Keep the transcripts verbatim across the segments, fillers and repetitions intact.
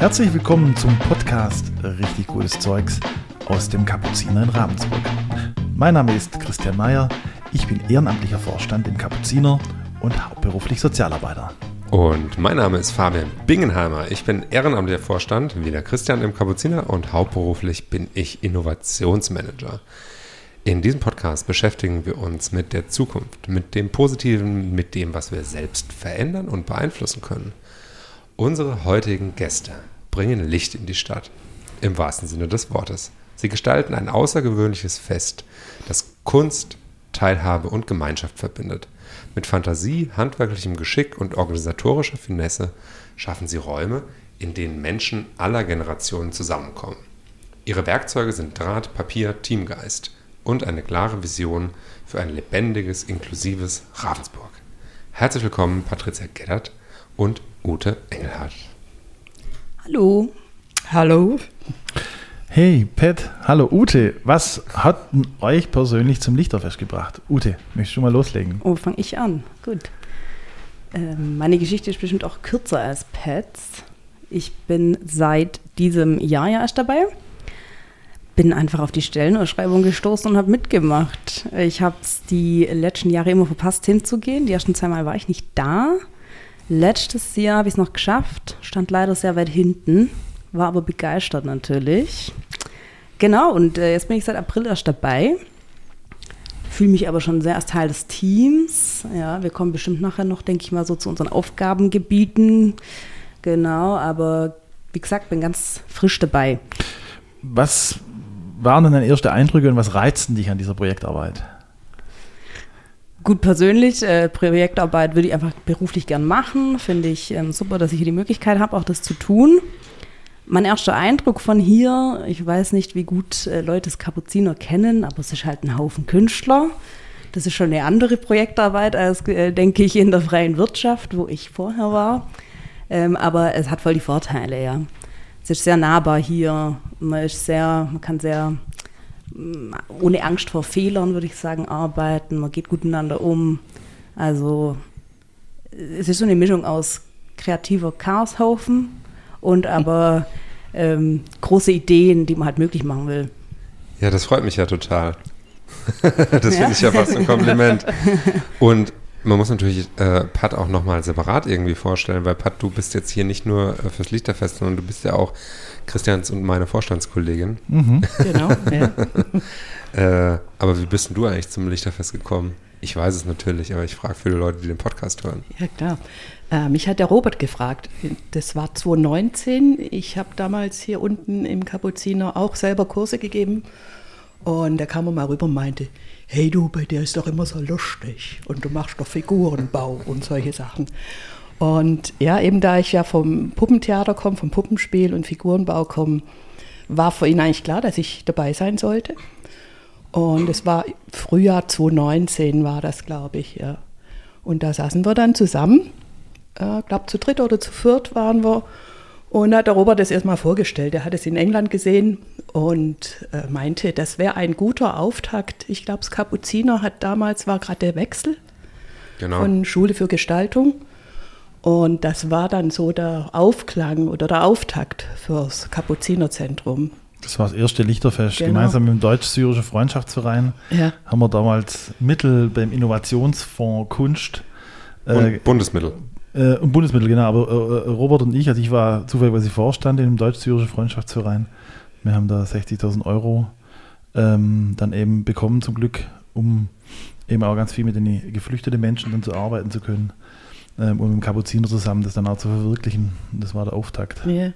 Herzlich willkommen zum Podcast Richtig gutes Zeugs aus dem Kapuziner in Ravensburg. Mein Name ist Christian Meyer, ich bin ehrenamtlicher Vorstand im Kapuziner und hauptberuflich Sozialarbeiter. Und mein Name ist Fabian Bingenheimer, ich bin ehrenamtlicher Vorstand, wie der Christian im Kapuziner, und hauptberuflich bin ich Innovationsmanager. In diesem Podcast beschäftigen wir uns mit der Zukunft, mit dem Positiven, mit dem, was wir selbst verändern und beeinflussen können. Unsere heutigen Gäste bringen Licht in die Stadt, im wahrsten Sinne des Wortes. Sie gestalten ein außergewöhnliches Fest, das Kunst, Teilhabe und Gemeinschaft verbindet. Mit Fantasie, handwerklichem Geschick und organisatorischer Finesse schaffen sie Räume, in denen Menschen aller Generationen zusammenkommen. Ihre Werkzeuge sind Draht, Papier, Teamgeist und eine klare Vision für ein lebendiges, inklusives Ravensburg. Herzlich willkommen, Patricia Geddert und Ute Engelhardt. Hallo. Hallo. Hey Pat, hallo Ute. Was hat denn euch persönlich zum Lichterfest gebracht? Ute, möchtest du mal loslegen? Oh, fange ich an. Gut. Ähm, meine Geschichte ist bestimmt auch kürzer als Pats. Ich bin seit diesem Jahr ja erst dabei. Bin einfach auf die Stellenausschreibung gestoßen und habe mitgemacht. Ich habe es die letzten Jahre immer verpasst hinzugehen. Die ersten zweimal war ich nicht da. Letztes Jahr habe ich es noch geschafft, stand leider sehr weit hinten, war aber begeistert natürlich. Genau, und äh, jetzt bin ich seit April erst dabei, fühle mich aber schon sehr als Teil des Teams. Ja, wir kommen bestimmt nachher noch, denke ich mal, so zu unseren Aufgabengebieten. Genau, aber wie gesagt, bin ganz frisch dabei. Was waren denn deine ersten Eindrücke und was reizten dich an dieser Projektarbeit? Gut, persönlich, äh, Projektarbeit würde ich einfach beruflich gern machen. Finde ich ähm, super, dass ich hier die Möglichkeit habe, auch das zu tun. Mein erster Eindruck von hier, ich weiß nicht, wie gut äh, Leute das Kapuziner kennen, aber es ist halt ein Haufen Künstler. Das ist schon eine andere Projektarbeit als, äh, denke ich, in der freien Wirtschaft, wo ich vorher war. Ähm, aber es hat voll die Vorteile, ja. Es ist sehr nahbar hier. Man ist sehr, man kann sehr ohne Angst vor Fehlern, würde ich sagen, arbeiten. Man geht gut miteinander um. Also es ist so eine Mischung aus kreativer Chaoshaufen und aber ähm, große Ideen, die man halt möglich machen will. Ja, das freut mich ja total. Das finde ich ja fast ein Kompliment. Und man muss natürlich äh, Pat auch nochmal separat irgendwie vorstellen, weil Pat, du bist jetzt hier nicht nur äh, fürs Lichterfest, sondern du bist ja auch Christians und meine Vorstandskollegin. Mhm. Genau, ja. äh, aber wie bist denn du eigentlich zum Lichterfest gekommen? Ich weiß es natürlich, aber ich frage viele Leute, die den Podcast hören. Ja, klar. Äh, mich hat der Robert gefragt. Das war zwanzig neunzehn. Ich habe damals hier unten im Kapuziner auch selber Kurse gegeben. Und da kam er mal rüber und meinte, hey du, bei dir ist doch immer so lustig und du machst doch Figurenbau und solche Sachen. Und ja, eben da ich ja vom Puppentheater komme, vom Puppenspiel und Figurenbau komme, war für ihn eigentlich klar, dass ich dabei sein sollte. Und es war Frühjahr zwanzig neunzehn war das, glaube ich, ja. Und da saßen wir dann zusammen, ich äh, glaube zu dritt oder zu viert waren wir. Und da hat der Robert das erstmal vorgestellt. Er hat es in England gesehen und äh, meinte, das wäre ein guter Auftakt. Ich glaube, das Kapuziner hat damals, war gerade der Wechsel genau. Von Schule für Gestaltung. Und das war dann so der Aufklang oder der Auftakt fürs Kapuzinerzentrum. Das war das erste Lichterfest. Genau. Gemeinsam mit dem Deutsch-Syrischen Freundschaftsverein ja. haben wir damals Mittel beim Innovationsfonds Kunst. Äh, Bundesmittel. Äh, Bundesmittel, genau. Aber äh, Robert und ich, also ich war zufällig Vorstand in dem Deutsch-Syrischen Freundschaftsverein. Wir haben da sechzigtausend Euro ähm, dann eben bekommen zum Glück, um eben auch ganz viel mit den geflüchteten Menschen dann zu arbeiten zu können. Ähm, und mit dem Kapuziner zusammen das dann auch zu verwirklichen. Und das war der Auftakt. Yeah.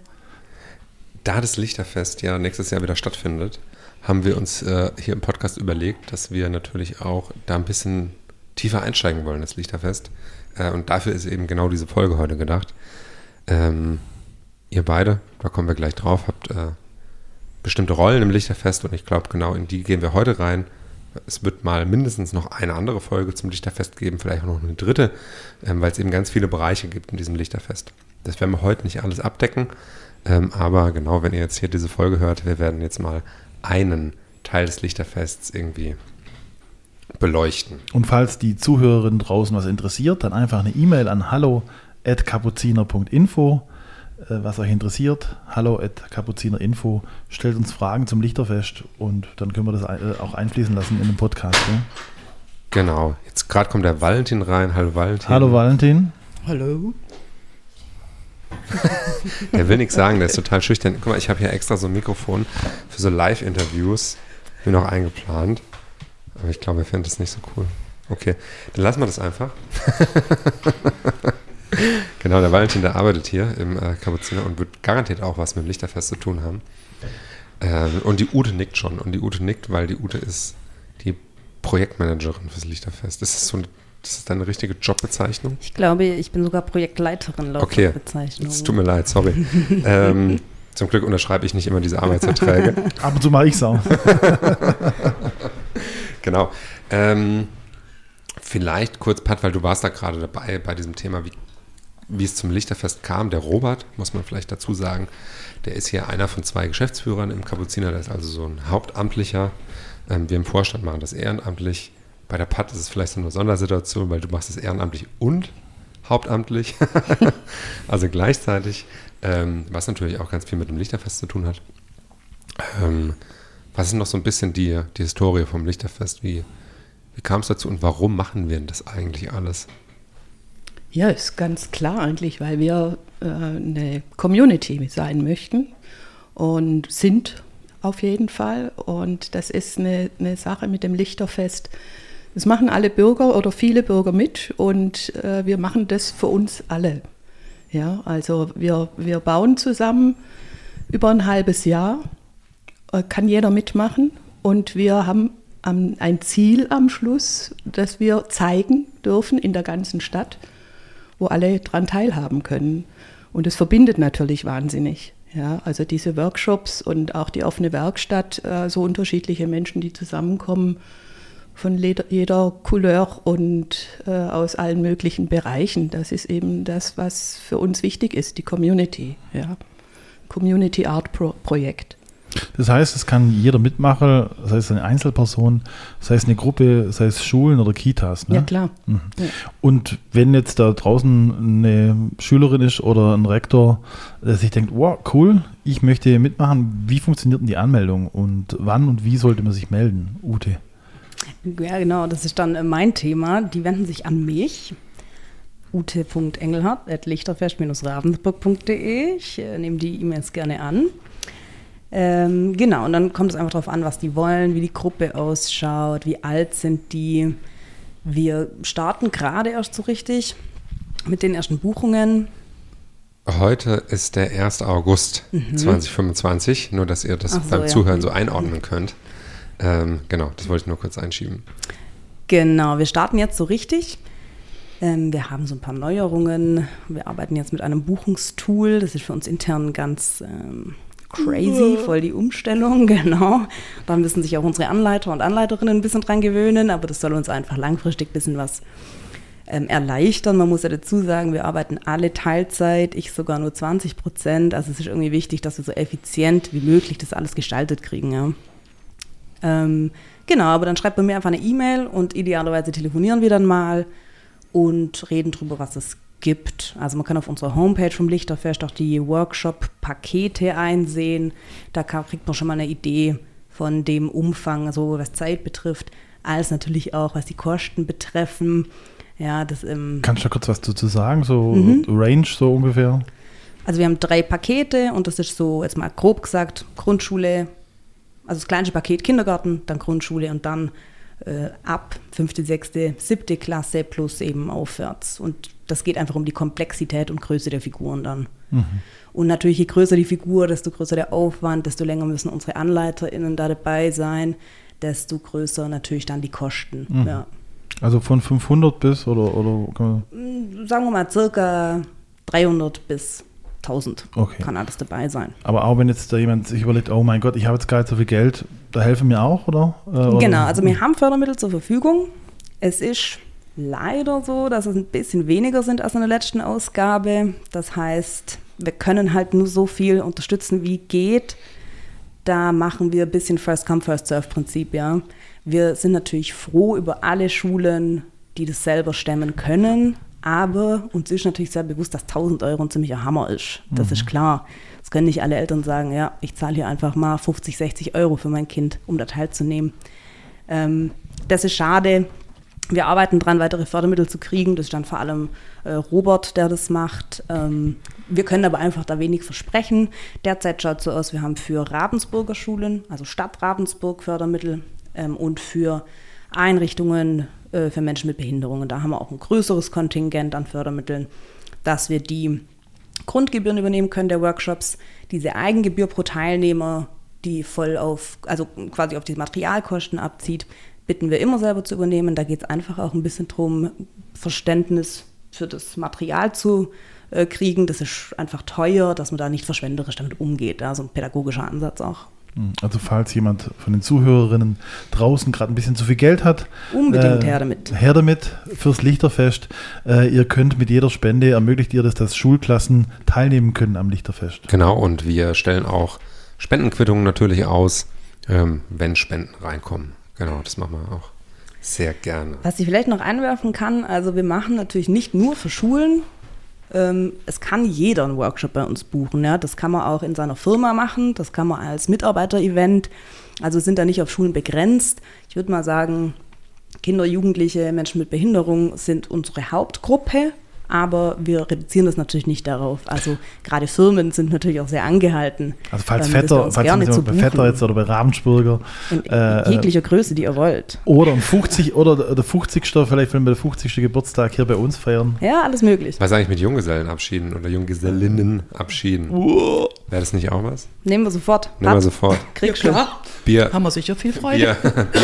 Da das Lichterfest ja nächstes Jahr wieder stattfindet, haben wir uns äh, hier im Podcast überlegt, dass wir natürlich auch da ein bisschen tiefer einsteigen wollen, das Lichterfest. Äh, und dafür ist eben genau diese Folge heute gedacht. Ähm, ihr beide, da kommen wir gleich drauf, habt äh, bestimmte Rollen im Lichterfest und ich glaube, genau in die gehen wir heute rein. Es wird mal mindestens noch eine andere Folge zum Lichterfest geben, vielleicht auch noch eine dritte, ähm, weil es eben ganz viele Bereiche gibt in diesem Lichterfest. Das werden wir heute nicht alles abdecken, ähm, aber genau, wenn ihr jetzt hier diese Folge hört, wir werden jetzt mal einen Teil des Lichterfests irgendwie beleuchten. Und falls die Zuhörerinnen draußen was interessiert, dann einfach eine E-Mail an hallo at kapuziner punkt info äh, was euch interessiert. Hallo at kapuzinerinfo. Stellt uns Fragen zum Lichterfest und dann können wir das äh, auch einfließen lassen in den Podcast. Ja? Genau. Jetzt gerade kommt der Valentin rein. Hallo Valentin. Hallo Valentin. Hallo. Der will nichts sagen, der ist total schüchtern. Guck mal, ich habe hier extra so ein Mikrofon für so Live-Interviews mir noch eingeplant. Aber ich glaube, er findet das nicht so cool. Okay, dann lassen wir das einfach. Genau, der Valentin, der arbeitet hier im äh, Kapuziner und wird garantiert auch was mit dem Lichterfest zu tun haben. Ähm, und die Ute nickt schon. Und die Ute nickt, weil die Ute ist die Projektmanagerin fürs Lichterfest. Das ist so eine Das ist deine richtige Jobbezeichnung? Ich glaube, ich bin sogar Projektleiterin laut okay. Jobbezeichnung. Es tut mir leid, sorry. ähm, zum Glück unterschreibe ich nicht immer diese Arbeitsverträge. Ab und zu mache ich es auch. Genau. Ähm, vielleicht kurz, Pat, weil du warst da gerade dabei bei diesem Thema, wie, wie es zum Lichterfest kam. Der Robert, muss man vielleicht dazu sagen, der ist hier einer von zwei Geschäftsführern im Kapuziner. Der ist also so ein Hauptamtlicher. Ähm, wir im Vorstand machen das ehrenamtlich. Bei der Pat ist es vielleicht so eine Sondersituation, weil du machst es ehrenamtlich und hauptamtlich, also gleichzeitig, ähm, was natürlich auch ganz viel mit dem Lichterfest zu tun hat. Ähm, was ist noch so ein bisschen die, die Historie vom Lichterfest? Wie, wie kam es dazu und warum machen wir denn das eigentlich alles? Ja, ist ganz klar eigentlich, weil wir äh, eine Community sein möchten und sind auf jeden Fall. Und das ist eine, eine Sache mit dem Lichterfest. Das machen alle Bürger oder viele Bürger mit und äh, wir machen das für uns alle. Ja, also wir, wir bauen zusammen über ein halbes Jahr, äh, kann jeder mitmachen und wir haben ähm, ein Ziel am Schluss, das wir zeigen dürfen in der ganzen Stadt, wo alle dran teilhaben können. Und es verbindet natürlich wahnsinnig. Ja, also diese Workshops und auch die offene Werkstatt, äh, so unterschiedliche Menschen, die zusammenkommen, von jeder, jeder Couleur und äh, aus allen möglichen Bereichen. Das ist eben das, was für uns wichtig ist, die Community. Ja. Community Art Pro- Projekt. Das heißt, es kann jeder mitmachen, sei es eine Einzelperson, sei es eine Gruppe, sei es Schulen oder Kitas. Ne? Ja, klar. Mhm. Ja. Und wenn jetzt da draußen eine Schülerin ist oder ein Rektor, der sich denkt, wow, cool, ich möchte mitmachen, wie funktioniert denn die Anmeldung und wann und wie sollte man sich melden, Ute? Ja, genau, das ist dann mein Thema. Die wenden sich an mich, ute punkt engelhardt at lichterfest ravensburg punkt de. Ich äh, nehme die E-Mails gerne an. Ähm, genau, und dann kommt es einfach darauf an, was die wollen, wie die Gruppe ausschaut, wie alt sind die. Wir starten gerade erst so richtig mit den ersten Buchungen. Heute ist der erste August mhm. zwanzig fünfundzwanzig, nur dass ihr das Ach so, beim ja. Zuhören so einordnen könnt. Ähm, genau, das wollte ich nur kurz einschieben. Genau, wir starten jetzt so richtig. Ähm, wir haben so ein paar Neuerungen. Wir arbeiten jetzt mit einem Buchungstool. Das ist für uns intern ganz ähm, crazy, voll die Umstellung, genau. Da müssen sich auch unsere Anleiter und Anleiterinnen ein bisschen dran gewöhnen, aber das soll uns einfach langfristig ein bisschen was ähm, erleichtern. Man muss ja dazu sagen, wir arbeiten alle Teilzeit, ich sogar nur zwanzig Prozent. Also es ist irgendwie wichtig, dass wir so effizient wie möglich das alles gestaltet kriegen, ja. Ähm, genau, aber dann schreibt bei mir einfach eine E-Mail und idealerweise telefonieren wir dann mal und reden drüber, was es gibt. Also man kann auf unserer Homepage vom Lichterfest auch die Workshop-Pakete einsehen. Da kann, kriegt man schon mal eine Idee von dem Umfang, also was Zeit betrifft, als natürlich auch, was die Kosten betreffen. Ja, das, ähm, Kannst du da kurz was dazu sagen, so Mhm. Range so ungefähr? Also wir haben drei Pakete und das ist so, jetzt mal grob gesagt, Grundschule, also das kleinste Paket Kindergarten, dann Grundschule und dann äh, ab fünfte, sechste, siebte Klasse plus eben aufwärts. Und das geht einfach um die Komplexität und Größe der Figuren dann. Mhm. Und natürlich, je größer die Figur, desto größer der Aufwand, desto länger müssen unsere AnleiterInnen da dabei sein, desto größer natürlich dann die Kosten. Mhm. Ja. Also von fünfhundert bis oder, oder kann Mm, Sagen wir mal circa dreihundert bis tausend Okay. kann alles dabei sein. aber auch wenn jetzt da jemand sich überlegt, oh mein Gott, ich habe jetzt gar nicht so viel Geld, da helfen mir auch, oder? Äh, oder? Genau, also wir haben Fördermittel zur Verfügung. Es ist leider so, dass es ein bisschen weniger sind als in der letzten Ausgabe. Das heißt, wir können halt nur so viel unterstützen, wie geht. Da machen wir ein bisschen First-Come, First-Serve-Prinzip, ja. Wir sind natürlich froh über alle Schulen, die das selber stemmen können. Aber uns ist natürlich sehr bewusst, dass tausend Euro ein ziemlicher Hammer ist. Das mhm. ist klar. Das können nicht alle Eltern sagen, ja, ich zahle hier einfach mal fünfzig, sechzig Euro für mein Kind, um da teilzunehmen. Ähm, das ist schade. Wir arbeiten dran, weitere Fördermittel zu kriegen. Das ist dann vor allem äh, Robert, der das macht. Ähm, wir können aber einfach da wenig versprechen. Derzeit schaut es so aus, wir haben für Ravensburger Schulen, also Stadt Ravensburg Fördermittel ähm, und für Einrichtungen äh, für Menschen mit Behinderungen. Da haben wir auch ein größeres Kontingent an Fördermitteln, dass wir die Grundgebühren übernehmen können der Workshops. Diese Eigengebühr pro Teilnehmer, die voll auf, also quasi auf die Materialkosten abzieht, bitten wir immer selber zu übernehmen. Da geht es einfach auch ein bisschen darum, Verständnis für das Material zu äh, kriegen. Das ist einfach teuer, dass man da nicht verschwenderisch damit umgeht. Ja, so ein pädagogischer Ansatz auch. Also falls jemand von den Zuhörerinnen draußen gerade ein bisschen zu viel Geld hat, unbedingt äh, her damit. Her damit fürs Lichterfest. Äh, ihr könnt mit jeder Spende, ermöglicht ihr das, dass Schulklassen teilnehmen können am Lichterfest. Genau, und wir stellen auch Spendenquittungen natürlich aus, ähm, wenn Spenden reinkommen. Genau, das machen wir auch sehr gerne. Was ich vielleicht noch einwerfen kann, also wir machen natürlich nicht nur für Schulen. Ähm, es kann jeder einen Workshop bei uns buchen. Ja? Das kann man auch in seiner Firma machen, das kann man als Mitarbeiter-Event. Also sind da nicht auf Schulen begrenzt. Ich würde mal sagen, Kinder, Jugendliche, Menschen mit Behinderung sind unsere Hauptgruppe. Aber wir reduzieren das natürlich nicht darauf. Also gerade Firmen sind natürlich auch sehr angehalten. Also falls Vetter, falls gerne zu bei Vetter jetzt oder bei Ravensburger. In äh, jeglicher Größe, die ihr wollt. Oder um fünfzig oder der fünfzigste vielleicht wenn wir den fünfzigsten Geburtstag hier bei uns feiern. Ja, alles möglich. Was eigentlich mit Junggesellenabschieden oder Junggesellinnenabschieden? Uh. Wäre das nicht auch was? Nehmen wir sofort. Nehmen wir sofort. Kriegst du. Ja, Bier. Haben wir sicher viel Freude. Bier, Bier,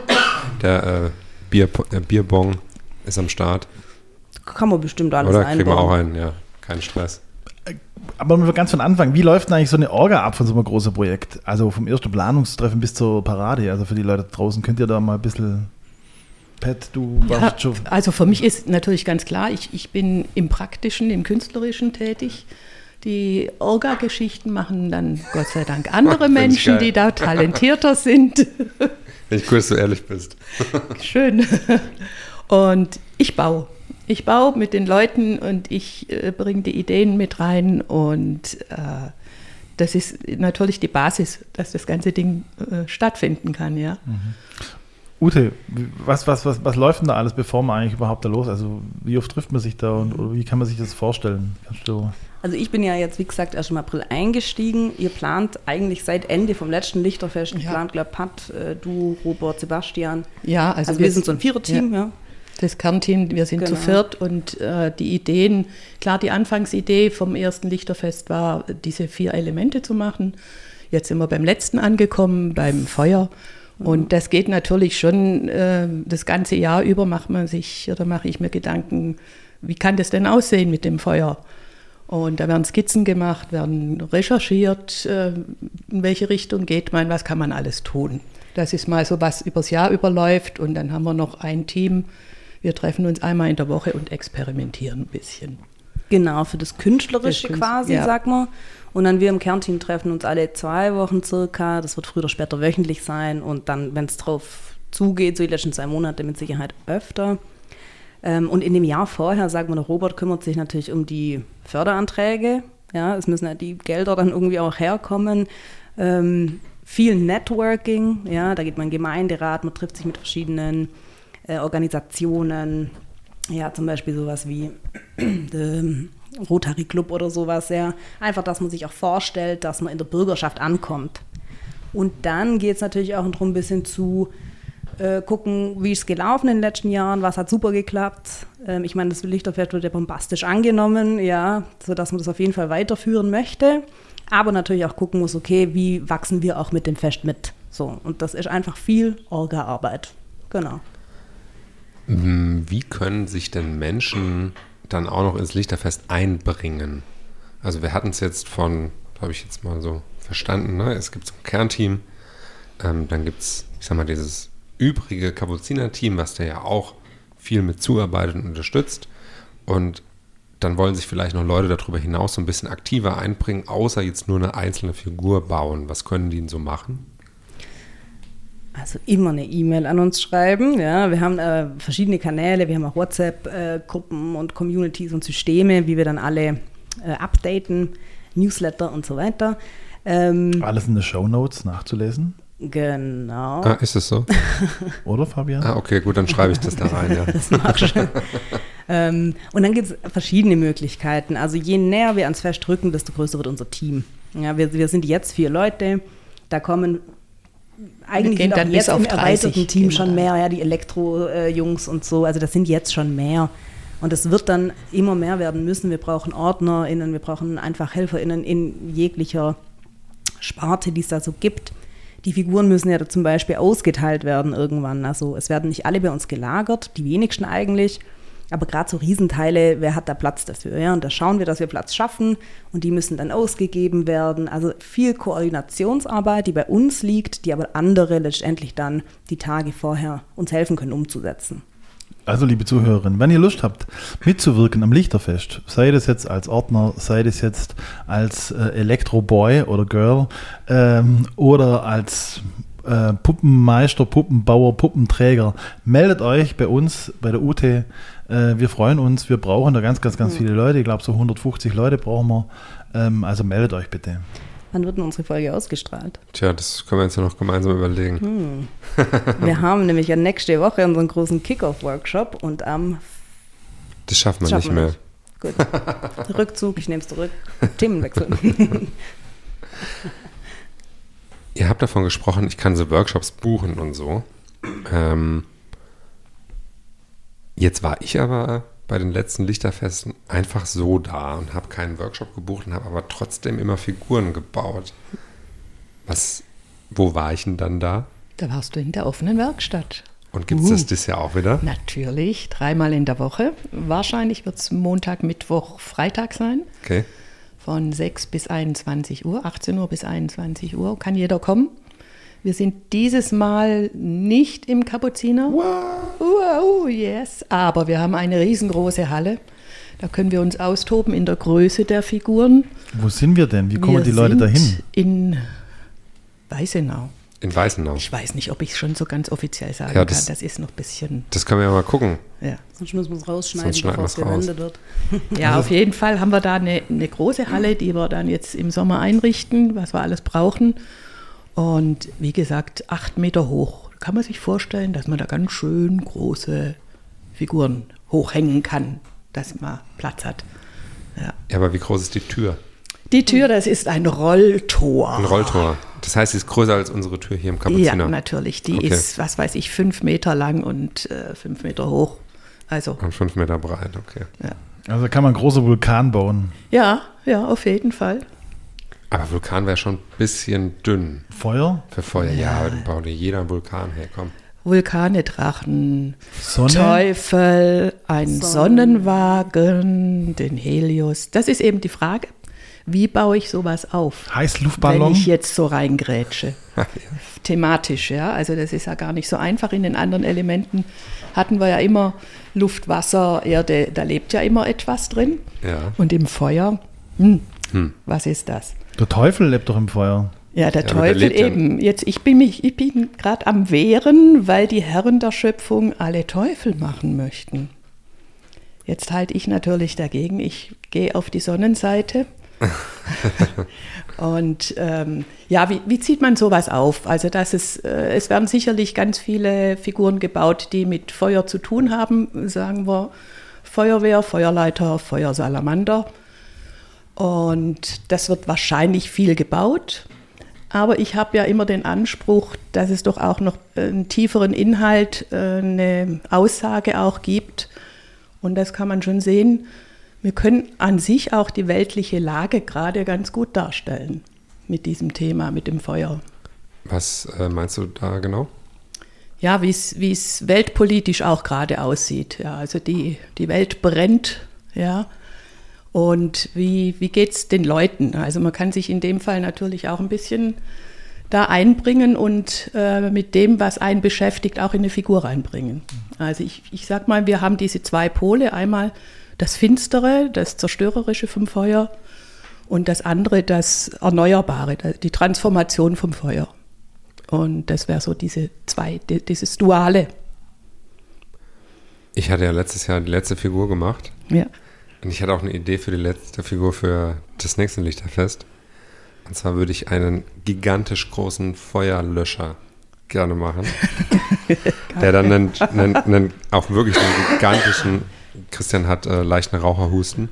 der äh, Bier, äh, Bierbong ist am Start. Kann man bestimmt alles Oder einbauen. kriegen wir auch einen, ja. Kein Stress. Aber ganz von Anfang, wie läuft denn eigentlich so eine Orga ab von so einem großen Projekt? Also vom ersten Planungstreffen bis zur Parade. Also für die Leute draußen, könnt ihr da mal ein bisschen... Pat, du ja, warst schon... Also für mich ist natürlich ganz klar, ich, ich bin im Praktischen, im Künstlerischen tätig. Die Orga-Geschichten machen dann Gott sei Dank andere Menschen, die da talentierter sind. Finde ich cool, dass du ehrlich bist. Schön. Und ich baue. Ich baue mit den Leuten und ich äh, bringe die Ideen mit rein und äh, das ist natürlich die Basis, dass das ganze Ding äh, stattfinden kann, ja. Mhm. Ute, was, was, was, was läuft denn da alles, bevor man eigentlich überhaupt da los? Also wie oft trifft man sich da und oder wie kann man sich das vorstellen? Kannst du Also ich bin ja jetzt, wie gesagt, erst im April eingestiegen. Ihr plant eigentlich seit Ende vom letzten Lichterfest, ja. plant, glaube ich, Pat, äh, du, Robert, Sebastian. Ja, also, also wir, wir sind so ein Viererteam, ja. ja. Das Kernteam, wir sind genau. zu viert und äh, die Ideen, klar, die Anfangsidee vom ersten Lichterfest war, diese vier Elemente zu machen. Jetzt sind wir beim letzten angekommen, beim Feuer. Und das geht natürlich schon, äh, das ganze Jahr über macht man sich, oder mache ich mir Gedanken, wie kann das denn aussehen mit dem Feuer? Und da werden Skizzen gemacht, werden recherchiert, äh, in welche Richtung geht man, was kann man alles tun. Das ist mal so, was übers Jahr überläuft und dann haben wir noch ein Team. Wir treffen uns einmal in der Woche und experimentieren ein bisschen. Genau, für das Künstlerische das quasi, ja. sagt man. Und dann wir im Kernteam treffen uns alle zwei Wochen circa. Das wird früher oder später wöchentlich sein. Und dann, wenn es drauf zugeht, so die letzten zwei Monate mit Sicherheit öfter. Und in dem Jahr vorher, sagen wir, der Robert kümmert sich natürlich um die Förderanträge. Ja, es müssen ja die Gelder dann irgendwie auch herkommen. Ähm, viel Networking, ja, da geht man in den Gemeinderat, man trifft sich mit verschiedenen äh, Organisationen, ja, zum Beispiel sowas wie ähm, Rotary Club oder sowas, ja. Einfach, dass man sich auch vorstellt, dass man in der Bürgerschaft ankommt. Und dann geht es natürlich auch darum, ein bisschen zu äh, gucken, wie ist es gelaufen in den letzten Jahren, was hat super geklappt. Ähm, ich meine, das Lichterfest wird ja bombastisch angenommen, ja, sodass man das auf jeden Fall weiterführen möchte. Aber natürlich auch gucken muss, okay, wie wachsen wir auch mit dem Fest mit? So, und das ist einfach viel Orga-Arbeit. Genau. Wie können sich denn Menschen dann auch noch ins Lichterfest einbringen? Also wir hatten es jetzt von, habe ich jetzt mal so verstanden, ne? Es gibt so ein Kernteam, ähm, dann gibt es, ich sag mal, dieses übrige Kapuziner-Team, was da ja auch viel mit zuarbeitet und unterstützt. Und dann wollen sich vielleicht noch Leute darüber hinaus so ein bisschen aktiver einbringen, außer jetzt nur eine einzelne Figur bauen. Was können die denn so machen? Also immer eine E-Mail an uns schreiben. Ja, wir haben äh, verschiedene Kanäle, wir haben auch WhatsApp-Gruppen äh, und Communities und Systeme, wie wir dann alle äh, updaten, Newsletter und so weiter. Ähm, Alles in den Shownotes nachzulesen. Genau. Ah, ist es so? Oder, Fabian? Ah, okay, gut, dann schreibe ich das da rein, ja. Das mach schon. ähm, und dann gibt es verschiedene Möglichkeiten. Also je näher wir ans Fest drücken, desto größer wird unser Team. Ja, wir, wir sind jetzt vier Leute, da kommen eigentlich sind auch jetzt im erweiterten Team schon mehr, ja, die Elektro-Jungs und so, also das sind jetzt schon mehr. Und es wird dann immer mehr werden müssen. Wir brauchen OrdnerInnen, wir brauchen einfach HelferInnen in jeglicher Sparte, die es da so gibt. Die Figuren müssen ja da zum Beispiel ausgeteilt werden irgendwann. Also es werden nicht alle bei uns gelagert, die wenigsten eigentlich. Aber gerade so Riesenteile, wer hat da Platz dafür? Ja? Und da schauen wir, dass wir Platz schaffen und die müssen dann ausgegeben werden. Also viel Koordinationsarbeit, die bei uns liegt, die aber andere letztendlich dann die Tage vorher uns helfen können umzusetzen. Also liebe Zuhörerinnen, wenn ihr Lust habt, mitzuwirken am Lichterfest, sei das jetzt als Ordner, sei das jetzt als äh, Elektro-Boy oder Girl ähm, oder als äh, Puppenmeister, Puppenbauer, Puppenträger, meldet euch bei uns, bei der U T. Äh, wir freuen uns, wir brauchen da ganz, ganz, ganz viele Leute. Ich glaube, so hundertfünfzig Leute brauchen wir. Ähm, also meldet euch bitte. Wann wird denn unsere Folge ausgestrahlt? Tja, das können wir uns ja noch gemeinsam überlegen. Hm. Wir haben nämlich ja nächste Woche unseren großen Kick-Off-Workshop und am... Das schaffen wir schaffen nicht mehr. Nicht. Gut. Rückzug, ich nehme es zurück. Themenwechsel. Ihr habt davon gesprochen, ich kann so Workshops buchen und so. Ähm, jetzt war ich aber bei den letzten Lichterfesten einfach so da und habe keinen Workshop gebucht und habe aber trotzdem immer Figuren gebaut. Was, wo war ich denn dann da? Da warst du in der offenen Werkstatt. Und gibt es Uh. das dieses Jahr auch wieder? Natürlich, dreimal in der Woche. Wahrscheinlich wird es Montag, Mittwoch, Freitag sein. Okay. Von sechs bis einundzwanzig Uhr, achtzehn Uhr bis einundzwanzig Uhr, kann jeder kommen. Wir sind dieses Mal nicht im Kapuziner. Wow. Wow, yes. Aber wir haben eine riesengroße Halle. Da können wir uns austoben in der Größe der Figuren. Wo sind wir denn? Wie kommen wir die Leute sind dahin? In Weißenau. In Weißenau. Ich weiß nicht, ob ich es schon so ganz offiziell sagen Ja, das- kann. Das ist noch ein bisschen, Das können wir ja mal gucken. ja. Sonst müssen wir es rausschneiden, Sonst schneiden bevor es wir es raus. gewendet wird. Ja, auf jeden Fall haben wir da eine, eine große Halle, die wir dann jetzt im Sommer einrichten, was wir alles brauchen. Und wie gesagt, acht Meter hoch. Kann man sich vorstellen, dass man da ganz schön große Figuren hochhängen kann, dass man Platz hat. Ja. Ja, aber wie groß ist die Tür? Die Tür, das ist ein Rolltor. Ein Rolltor. Das heißt, sie ist größer als unsere Tür hier im Kapuziner. Ja, natürlich. Die Okay. ist, was weiß ich, fünf Meter lang und äh, fünf Meter hoch. Also, Und fünf Meter breit, okay. ja. Also kann man einen großen Vulkan bauen. Ja, ja, auf jeden Fall. Aber Vulkan wäre schon ein bisschen dünn Feuer, für Feuer. Ja, aber dann baut ja jeder einen Vulkan her, komm. Vulkane, Drachen, Sonne. Teufel, ein Sonnen- Sonnenwagen, den Helios. Das ist eben die Frage, wie baue ich sowas auf, wenn Heißluftballon. ich jetzt so reingrätsche. Thematisch, ja. Also das ist ja gar nicht so einfach. In den anderen Elementen hatten wir ja immer Luft, Wasser, Erde, da lebt ja immer etwas drin. Ja. Und im Feuer, hm, Hm. was ist das? Der Teufel lebt doch im Feuer. Ja, der Ja, aber der Teufel lebt ja- eben. Jetzt, ich bin, mich, ich bin gerade am Wehren, weil die Herren der Schöpfung alle Teufel machen möchten. Jetzt halte ich natürlich dagegen. Ich gehe auf die Sonnenseite. Und ähm, ja, wie, wie zieht man sowas auf? Also das ist, äh, es werden sicherlich ganz viele Figuren gebaut, die mit Feuer zu tun haben. Sagen wir Feuerwehr, Feuerleiter, Feuersalamander. Und das wird wahrscheinlich viel gebaut. Aber ich habe ja immer den Anspruch, dass es doch auch noch einen tieferen Inhalt, eine Aussage auch gibt. Und das kann man schon sehen. Wir können an sich auch die weltliche Lage gerade ganz gut darstellen mit diesem Thema, mit dem Feuer. Was äh, meinst du da genau? Ja, wie es wie es weltpolitisch auch gerade aussieht. Ja, also die, die Welt brennt, ja. Und wie, wie geht es den Leuten? Also man kann sich in dem Fall natürlich auch ein bisschen da einbringen und äh, mit dem, was einen beschäftigt, auch in eine Figur reinbringen. Also ich, ich sag mal, wir haben diese zwei Pole. Einmal das Finstere, das Zerstörerische vom Feuer und das andere, das Erneuerbare, die Transformation vom Feuer. Und das wäre so diese zwei, dieses Duale. Ich hatte ja letztes Jahr die letzte Figur gemacht. Ja. Und ich hatte auch eine Idee für die letzte Figur für das nächste Lichterfest. Und zwar würde ich einen gigantisch großen Feuerlöscher gerne machen. Der dann einen, einen, einen, auch wirklich einen gigantischen, Christian hat äh, leichten Raucherhusten.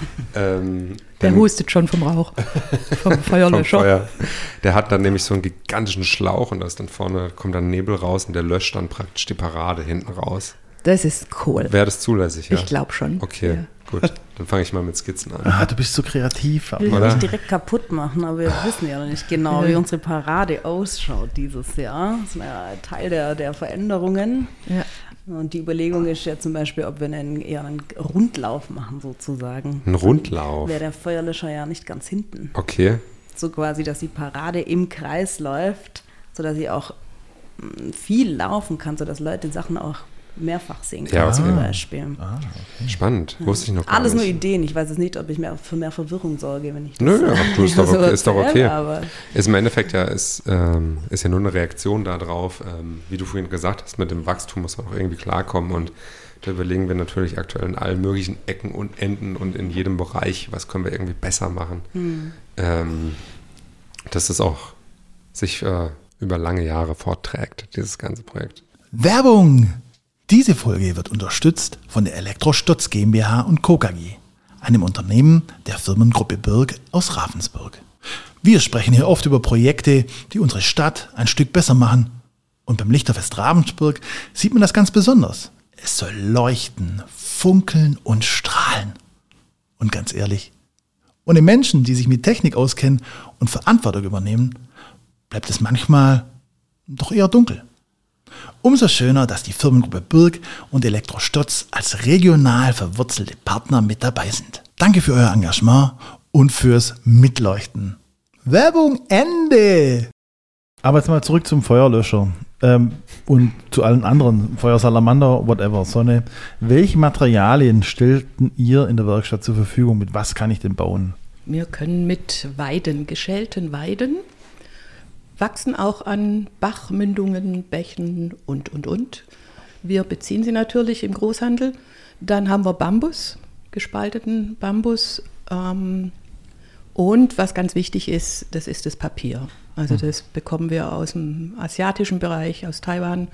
Ähm, Der dann, hustet schon vom Rauch, vom Feuerlöscher. vom Feuer. Der hat dann nämlich so einen gigantischen Schlauch und da ist dann vorne, kommt dann Nebel raus und der löscht dann praktisch die Parade hinten raus. Das ist cool. Wäre das zulässig, ja? Ich glaube schon. Okay, ja. gut. Dann fange ich mal mit Skizzen an. Ah, du bist so kreativ. Ich will Oder? nicht direkt kaputt machen, aber wir wissen ja noch nicht genau, wie unsere Parade ausschaut dieses Jahr. Das ist ja Teil der, der Veränderungen. Ja. Und die Überlegung ist ja zum Beispiel, ob wir einen, eher einen Rundlauf machen sozusagen. Ein Rundlauf? Wäre der Feuerlöscher ja nicht ganz hinten. Okay. So quasi, dass die Parade im Kreis läuft, sodass sie auch mm, viel laufen kann, sodass Leute Sachen auch mehrfach sehen können, Ja, okay. zum Beispiel. Ah, okay. Spannend. Wusste ich noch gar Alles nicht. nur Ideen. Ich weiß jetzt nicht, ob ich mehr für mehr Verwirrung sorge, wenn ich das Nö, ach, du, ist doch so okay. Ist doch okay. erzähle, aber Ist im Endeffekt ja, ist, ähm, ist ja nur eine Reaktion darauf, ähm, wie du vorhin gesagt hast, mit dem Wachstum muss man auch irgendwie klarkommen und da überlegen wir natürlich aktuell in allen möglichen Ecken und Enden und in jedem Bereich, was können wir irgendwie besser machen. hm. Ähm, dass das auch sich äh, über lange Jahre fortträgt, dieses ganze Projekt. Werbung! Diese Folge wird unterstützt von der Elektrostutz GmbH und Co. K G, einem Unternehmen der Firmengruppe Birk aus Ravensburg. Wir sprechen hier oft über Projekte, die unsere Stadt ein Stück besser machen. Und beim Lichterfest Ravensburg sieht man das ganz besonders. Es soll leuchten, funkeln und strahlen. Und ganz ehrlich, ohne Menschen, die sich mit Technik auskennen und Verantwortung übernehmen, bleibt es manchmal doch eher dunkel. Umso schöner, dass die Firmengruppe Birk und Elektrostutz als regional verwurzelte Partner mit dabei sind. Danke für euer Engagement und fürs Mitleuchten. Werbung Ende! Aber jetzt mal zurück zum Feuerlöscher ähm, und zu allen anderen, Feuersalamander, whatever, Sonne. Welche Materialien stellten ihr in der Werkstatt zur Verfügung? Mit was kann ich denn bauen? Wir können mit Weiden, geschälten Weiden, wachsen auch an Bachmündungen, Bächen und, und, und. Wir beziehen sie natürlich im Großhandel. Dann haben wir Bambus, gespalteten Bambus. Ähm, und was ganz wichtig ist, das ist das Papier. Also das bekommen wir aus dem asiatischen Bereich, aus Taiwan.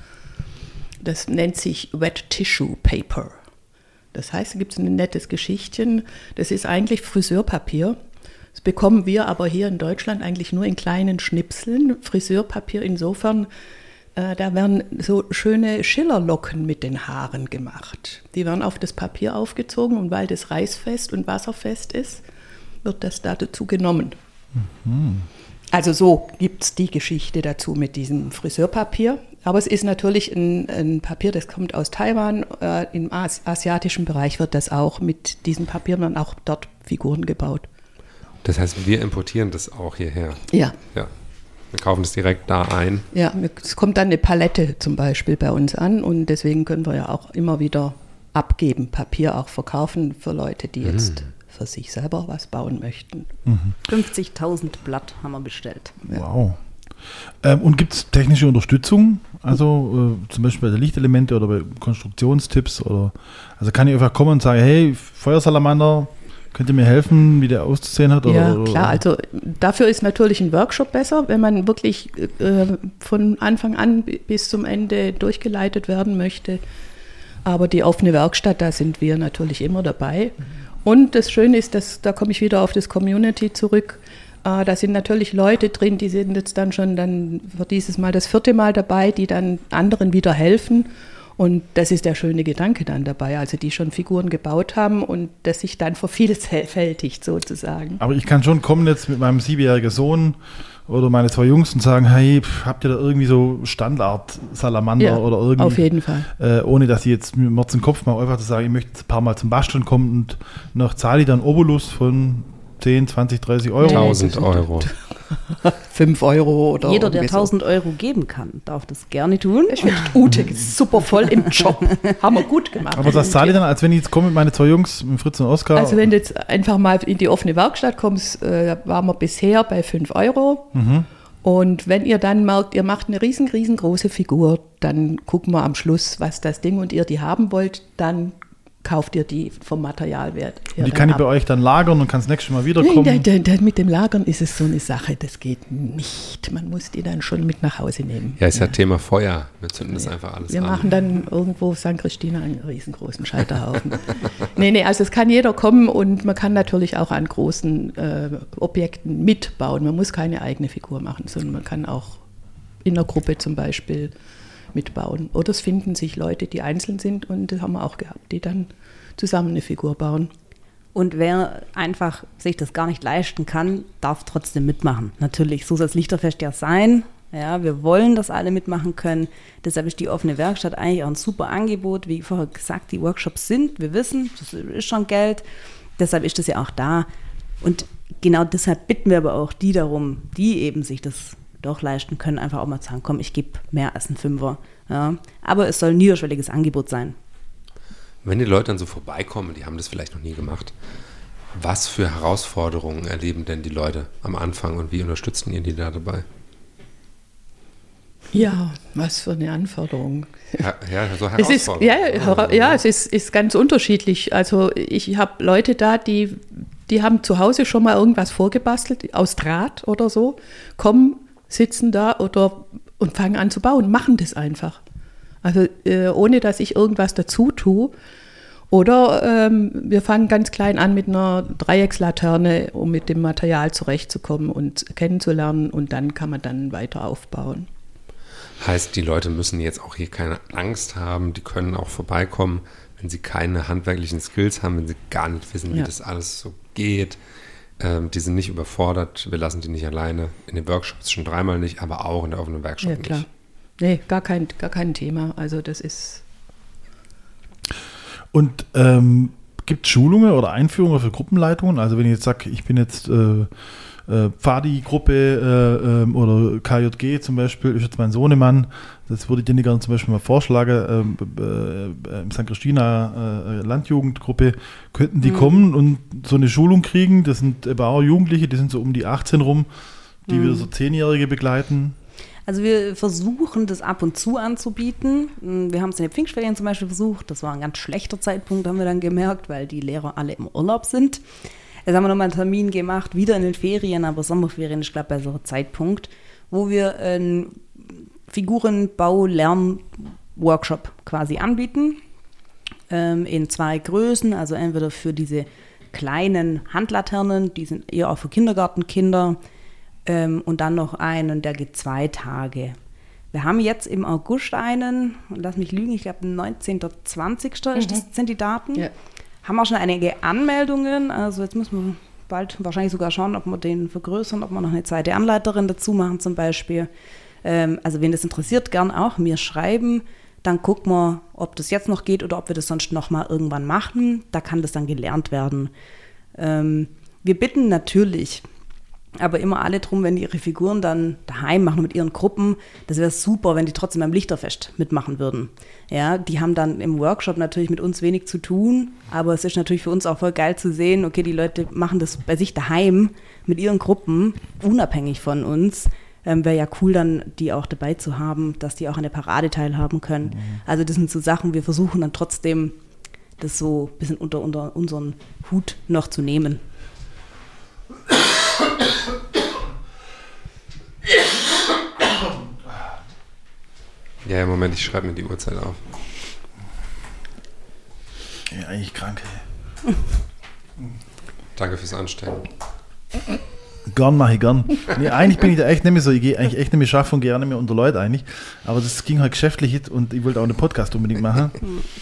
Das nennt sich Wet Tissue Paper. Das heißt, da gibt es ein nettes Geschichtchen. Das ist eigentlich Friseurpapier. Das bekommen wir aber hier in Deutschland eigentlich nur in kleinen Schnipseln. Friseurpapier insofern, äh, da werden so schöne Schillerlocken mit den Haaren gemacht. Die werden auf das Papier aufgezogen und weil das reißfest und wasserfest ist, wird das da dazu genommen. Mhm. Also so gibt es die Geschichte dazu mit diesem Friseurpapier. Aber es ist natürlich ein, ein Papier, das kommt aus Taiwan. Äh, Im As- asiatischen Bereich wird das auch mit diesem Papier dann auch dort Figuren gebaut. Das heißt, wir importieren das auch hierher. Ja. Ja. Wir kaufen es direkt da ein. Ja, es kommt dann eine Palette zum Beispiel bei uns an und deswegen können wir ja auch immer wieder abgeben, Papier auch verkaufen für Leute, die jetzt mhm. für sich selber was bauen möchten. Mhm. fünfzigtausend Blatt haben wir bestellt. Ja. Wow. Ähm, und gibt es technische Unterstützung? Also äh, zum Beispiel bei der Lichtelemente oder bei Konstruktionstipps? Oder, also kann ich einfach kommen und sagen, hey, Feuersalamander, könnt ihr mir helfen, wie der auszusehen hat? Oder, ja, oder, klar. Also dafür ist natürlich ein Workshop besser, wenn man wirklich äh, von Anfang an bis zum Ende durchgeleitet werden möchte. Aber die offene Werkstatt, da sind wir natürlich immer dabei. Und das Schöne ist, dass, da komme ich wieder auf das Community zurück, äh, da sind natürlich Leute drin, die sind jetzt dann schon dann für dieses Mal das vierte Mal dabei, die dann anderen wieder helfen. Und das ist der schöne Gedanke dann dabei, also die schon Figuren gebaut haben und das sich dann vervielfältigt sozusagen. Aber ich kann schon kommen jetzt mit meinem siebenjährigen Sohn oder meine zwei Jungs und sagen, hey, pff, habt ihr da irgendwie so Standard-Salamander Ja, oder irgendwie? auf jeden Fall. Äh, ohne dass ich jetzt mir den Kopf mache, einfach zu sagen, ich möchte ein paar Mal zum Basteln kommen und noch zahle ich dann Obolus von zehn, zwanzig, dreißig Euro. tausend Euro. fünf Euro oder Jeder, der irgendwie so. tausend Euro geben kann, darf das gerne tun. Ich finde, Ute ist super voll im Job. Haben wir gut gemacht. Aber das zahle ich dann, als wenn ich jetzt komme mit meinen zwei Jungs, mit Fritz und Oskar. Also wenn du jetzt einfach mal in die offene Werkstatt kommst, äh, waren wir bisher bei fünf Euro. Mhm. Und wenn ihr dann merkt, ihr macht eine riesen, riesengroße Figur, dann gucken wir am Schluss, was das Ding und ihr die haben wollt, dann kauft ihr die vom Materialwert her. Und die kann ich ab. bei euch dann lagern und kann das nächste Mal wiederkommen? Nein, da, da, da, mit dem Lagern ist es so eine Sache, das geht nicht. Man muss die dann schon mit nach Hause nehmen. Ja, ist ja, ja Thema Feuer. Wir zünden das einfach alles Wir an. machen dann irgendwo Sankt Christina einen riesengroßen Scheiterhaufen. nee, nee, also es kann jeder kommen und man kann natürlich auch an großen äh, Objekten mitbauen. Man muss keine eigene Figur machen, sondern man kann auch in einer Gruppe zum Beispiel mitbauen. Oder es finden sich Leute, die einzeln sind, und das haben wir auch gehabt, die dann zusammen eine Figur bauen. Und wer einfach sich das gar nicht leisten kann, darf trotzdem mitmachen. Natürlich, so soll das Lichterfest ja sein. Ja, wir wollen, dass alle mitmachen können. Deshalb ist die offene Werkstatt eigentlich auch ein super Angebot. Wie vorher gesagt, die Workshops sind, wir wissen, das ist schon Geld. Deshalb ist das ja auch da. Und genau deshalb bitten wir aber auch die darum, die eben sich das doch leisten können, einfach auch mal sagen, komm, ich gebe mehr als einen Fünfer. Ja. Aber es soll ein niederschwelliges Angebot sein. Wenn die Leute dann so vorbeikommen, die haben das vielleicht noch nie gemacht, was für Herausforderungen erleben denn die Leute am Anfang und wie unterstützen ihr die da dabei? Ja, was für eine Anforderung. Ja, ja so es ist, ja, ja, ja, es ist, ist ganz unterschiedlich. Also ich habe Leute da, die, die haben zu Hause schon mal irgendwas vorgebastelt, aus Draht oder so, kommen, sitzen da oder und fangen an zu bauen, machen das einfach. Also äh, ohne, dass ich irgendwas dazu tue. Oder ähm, wir fangen ganz klein an mit einer Dreieckslaterne, um mit dem Material zurechtzukommen und kennenzulernen, und dann kann man dann weiter aufbauen. Heißt, die Leute müssen jetzt auch hier keine Angst haben, die können auch vorbeikommen, wenn sie keine handwerklichen Skills haben, wenn sie gar nicht wissen, wie ja. das alles so geht. Ähm, die sind nicht überfordert, wir lassen die nicht alleine. In den Workshops schon dreimal nicht, aber auch in der offenen Werkstatt ja, klar. nicht. Nee, gar kein, gar kein Thema. Also das ist... Und ähm, gibt es Schulungen oder Einführungen für Gruppenleitungen? Also wenn ich jetzt sage, ich bin jetzt äh, äh, Pfadi-Gruppe äh, äh, oder K J G zum Beispiel, ist jetzt mein Sohnemann, das würde ich dir gerne zum Beispiel mal vorschlagen, äh, äh, im Sankt Christina äh, Landjugendgruppe, könnten die mhm. kommen und so eine Schulung kriegen? Das sind aber auch Jugendliche, die sind so um die achtzehn rum, die mhm. wieder so Zehnjährige begleiten. Also wir versuchen das ab und zu anzubieten. Wir haben es in den Pfingstferien zum Beispiel versucht. Das war ein ganz schlechter Zeitpunkt, haben wir dann gemerkt, weil die Lehrer alle im Urlaub sind. Jetzt haben wir nochmal einen Termin gemacht, wieder in den Ferien, aber Sommerferien ist, glaube ich, besserer Zeitpunkt, wo wir einen Figurenbau-Lern-Workshop quasi anbieten. Ähm, in zwei Größen, also entweder für diese kleinen Handlaternen, die sind eher auch für Kindergartenkinder, und dann noch einen, der geht zwei Tage. Wir haben jetzt im August einen, lass mich lügen, ich glaube neunzehnten zwanzigsten Mhm. Das sind die Daten. Ja. Haben auch schon einige Anmeldungen, also jetzt müssen wir bald wahrscheinlich sogar schauen, ob wir den vergrößern, ob wir noch eine zweite Anleiterin dazu machen zum Beispiel. Also wen das interessiert, gern auch mir schreiben. Dann gucken wir, ob das jetzt noch geht oder ob wir das sonst noch mal irgendwann machen. Da kann das dann gelernt werden. Wir bitten natürlich aber immer alle drum, wenn die ihre Figuren dann daheim machen mit ihren Gruppen, das wäre super, wenn die trotzdem beim Lichterfest mitmachen würden. Ja, die haben dann im Workshop natürlich mit uns wenig zu tun, aber es ist natürlich für uns auch voll geil zu sehen, okay, die Leute machen das bei sich daheim mit ihren Gruppen, unabhängig von uns. Ähm, wäre ja cool, dann die auch dabei zu haben, dass die auch an der Parade teilhaben können. Mhm. Also das sind so Sachen, wir versuchen dann trotzdem, das so ein bisschen unter, unter unseren Hut noch zu nehmen. Ja, im Moment, ich schreibe mir die Uhrzeit auf. Ja, eigentlich krank, ey. Danke fürs Anstellen. Gern mache ich gern. Nee, eigentlich bin ich da echt nicht mehr so, ich gehe eigentlich echt nicht mehr schaffen und gerne mehr unter Leute eigentlich. Aber das ging halt geschäftlich und ich wollte auch einen Podcast unbedingt machen.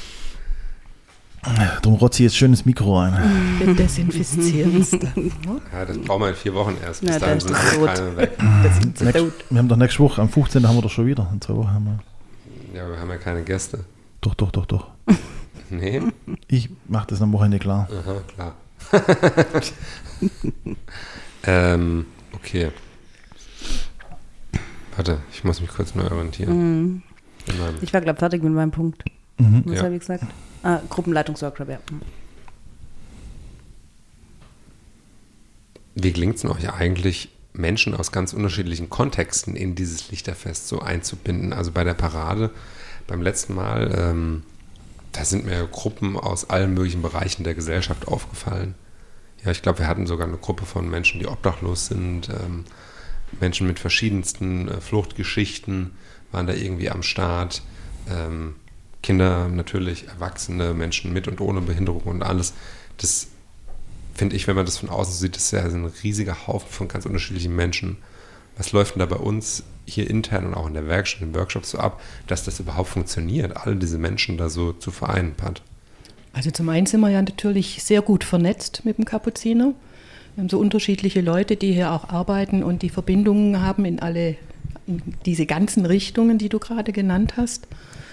Darum rotze ich jetzt schön ins Mikro rein. Wir desinfizieren es dann. Ja, das brauchen wir in vier Wochen erst. Bis ja, dahin sind keine weg. Nächst, wir haben doch nächste Woche, am fünfzehnten haben wir doch schon wieder. In zwei Wochen haben wir. Ja, wir haben ja keine Gäste. Doch, doch, doch, doch. Nee? Ich mache das am Wochenende klar. Aha, klar. ähm, okay. Warte, ich muss mich kurz neu orientieren. Mhm. Ich war, glaube ich, fertig mit meinem Punkt. Mhm. Was ja. habe ich gesagt? Ah, Gruppenleitungsworkshop, ja. Wie gelingt es denn euch eigentlich, Menschen aus ganz unterschiedlichen Kontexten in dieses Lichterfest so einzubinden. Also bei der Parade beim letzten Mal, ähm, da sind mir Gruppen aus allen möglichen Bereichen der Gesellschaft aufgefallen. Ja, ich glaube, wir hatten sogar eine Gruppe von Menschen, die obdachlos sind, ähm, Menschen mit verschiedensten äh, Fluchtgeschichten waren da irgendwie am Start, ähm, Kinder natürlich, Erwachsene, Menschen mit und ohne Behinderung und alles. Das finde ich, wenn man das von außen sieht, das ist ja ein riesiger Haufen von ganz unterschiedlichen Menschen. Was läuft denn da bei uns hier intern und auch in der Werkstatt, im Workshop so ab, dass das überhaupt funktioniert, all diese Menschen da so zu vereinen, Pat? Also zum einen sind wir ja natürlich sehr gut vernetzt mit dem Kapuziner. Wir haben so unterschiedliche Leute, die hier auch arbeiten und die Verbindungen haben in alle, in diese ganzen Richtungen, die du gerade genannt hast.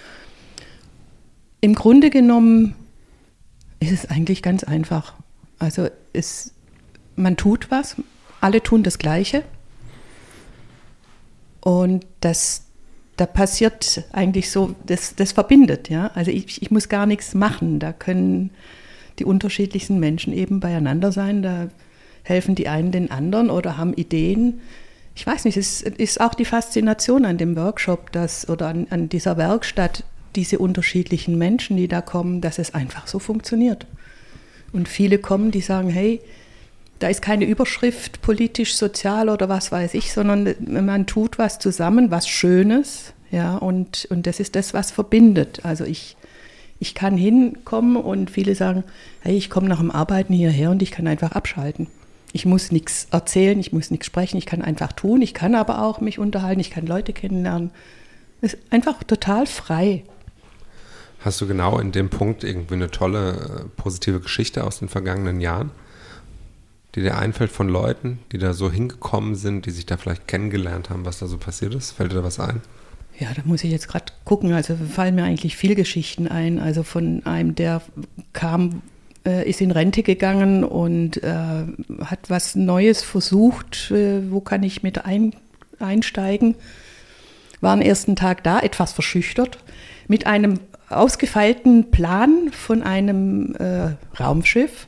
Im Grunde genommen ist es eigentlich ganz einfach. Also es, man tut was, alle tun das Gleiche und das, da passiert eigentlich so, das, das verbindet. Ja? Also ich, ich muss gar nichts machen, da können die unterschiedlichsten Menschen eben beieinander sein, da helfen die einen den anderen oder haben Ideen. Ich weiß nicht, es ist auch die Faszination an dem Workshop dass, oder an, an dieser Werkstatt, diese unterschiedlichen Menschen, die da kommen, dass es einfach so funktioniert. Und viele kommen, die sagen, hey, da ist keine Überschrift politisch, sozial oder was weiß ich, sondern man tut was zusammen, was Schönes, ja, und, und das ist das, was verbindet. Also ich, ich kann hinkommen und viele sagen, hey, ich komme nach dem Arbeiten hierher und ich kann einfach abschalten. Ich muss nichts erzählen, ich muss nichts sprechen, ich kann einfach tun, ich kann aber auch mich unterhalten, ich kann Leute kennenlernen. Es ist einfach total frei. Hast du genau in dem Punkt irgendwie eine tolle, positive Geschichte aus den vergangenen Jahren, die dir einfällt von Leuten, die da so hingekommen sind, die sich da vielleicht kennengelernt haben, was da so passiert ist? Fällt dir da was ein? Ja, da muss ich jetzt gerade gucken. Also fallen mir eigentlich viele Geschichten ein. Also von einem, der kam, äh, ist in Rente gegangen und äh, hat was Neues versucht. Äh, wo kann ich mit ein, einsteigen? War am ersten Tag da, etwas verschüchtert, mit einem ausgefeilten Plan von einem äh, Raumschiff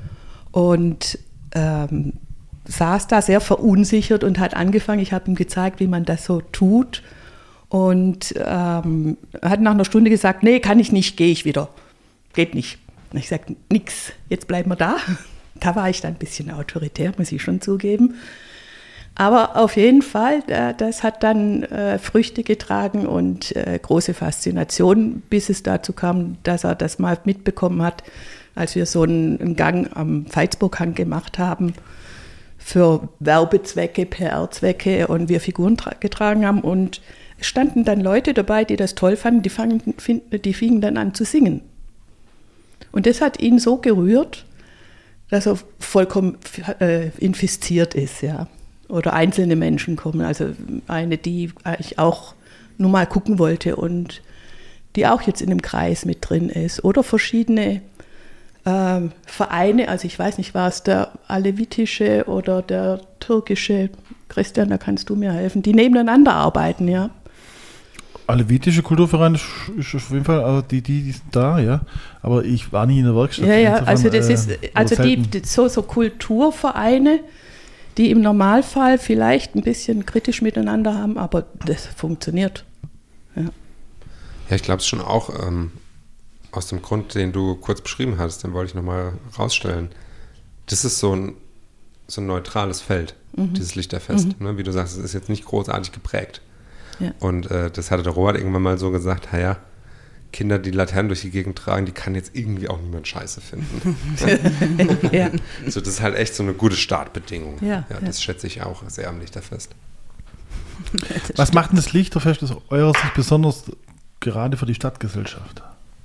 und ähm, saß da sehr verunsichert und hat angefangen, ich habe ihm gezeigt, wie man das so tut und ähm, hat nach einer Stunde gesagt, nee, kann ich nicht, gehe ich wieder, geht nicht. Und ich sagte, nix, jetzt bleiben wir da. Da war ich dann ein bisschen autoritär, muss ich schon zugeben. Aber auf jeden Fall, das hat dann äh, Früchte getragen und äh, große Faszination, bis es dazu kam, dass er das mal mitbekommen hat, als wir so einen, einen Gang am Veitsburghang gemacht haben für Werbezwecke, P R-Zwecke und wir Figuren tra- getragen haben. Und es standen dann Leute dabei, die das toll fanden, die, fangen, die fingen dann an zu singen. Und das hat ihn so gerührt, dass er vollkommen äh, infiziert ist, ja. Oder einzelne Menschen kommen, also eine, die ich auch nur mal gucken wollte und die auch jetzt in dem Kreis mit drin ist. Oder verschiedene äh, Vereine, also ich weiß nicht, war es der alevitische oder der türkische, Christian, da kannst du mir helfen, die nebeneinander arbeiten, ja. Alevitische Kulturverein ist, ist auf jeden Fall, also die, die, die sind da, ja. Aber ich war nie in der Werkstatt. Ja, ja, insofern, also das äh, ist, also die, die, so, so Kulturvereine, die im Normalfall vielleicht ein bisschen kritisch miteinander haben, aber das funktioniert. Ja, ja ich glaube es schon auch ähm, aus dem Grund, den du kurz beschrieben hast, den wollte ich nochmal rausstellen. Das ist so ein, so ein neutrales Feld, mhm. dieses Lichterfest. Mhm. Ne? Wie du sagst, es ist jetzt nicht großartig geprägt. Ja. Und äh, das hatte der Robert irgendwann mal so gesagt, naja, Kinder, die Laternen durch die Gegend tragen, die kann jetzt irgendwie auch niemand scheiße finden. ja. So, das ist halt echt so eine gute Startbedingung. Ja, ja, das ja. schätze ich auch sehr am Lichterfest. Was macht denn das Lichterfest aus eurer Sicht besonders gerade für die Stadtgesellschaft?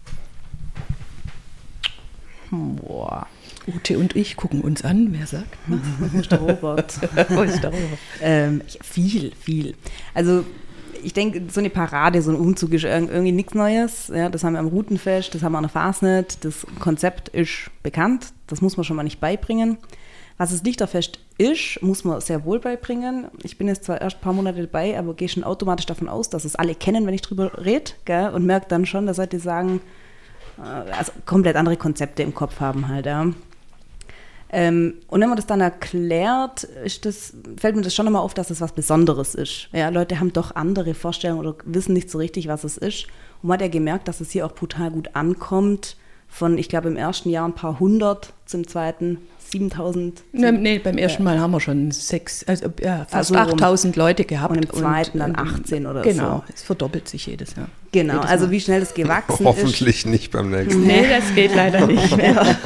Boah. Ute und ich gucken uns an, wer sagt was? Wo ist der Robert? Wo ist der Robert? ähm, viel, viel. Also ich denke, so eine Parade, so ein Umzug ist irgendwie nichts Neues. Ja, das haben wir am Routenfest, das haben wir an der Fasnet. Das Konzept ist bekannt, das muss man schon mal nicht beibringen. Was das Lichterfest ist, muss man sehr wohl beibringen. Ich bin jetzt zwar erst ein paar Monate dabei, aber gehe schon automatisch davon aus, dass es alle kennen, wenn ich drüber rede, gell? Und merke dann schon, dass Leute sagen, also komplett andere Konzepte im Kopf haben halt. Ja. Ähm, und wenn man das dann erklärt, ist das, fällt mir das schon nochmal auf, dass es was Besonderes ist. Ja, Leute haben doch andere Vorstellungen oder wissen nicht so richtig, was es ist. Und man hat ja gemerkt, dass es hier auch brutal gut ankommt. Von, ich glaube, im ersten Jahr ein paar hundert, zum zweiten siebentausend. Nee, nee, beim ersten Mal haben wir schon sechs, also ja, fast Also achttausend Leute gehabt. Und im zweiten dann und, achtzehn oder genau, so. Genau, es verdoppelt sich jedes Jahr. Genau, jedes also Mal. wie schnell das gewachsen Hoffentlich nicht beim nächsten. ist. Nee, das geht leider nicht mehr.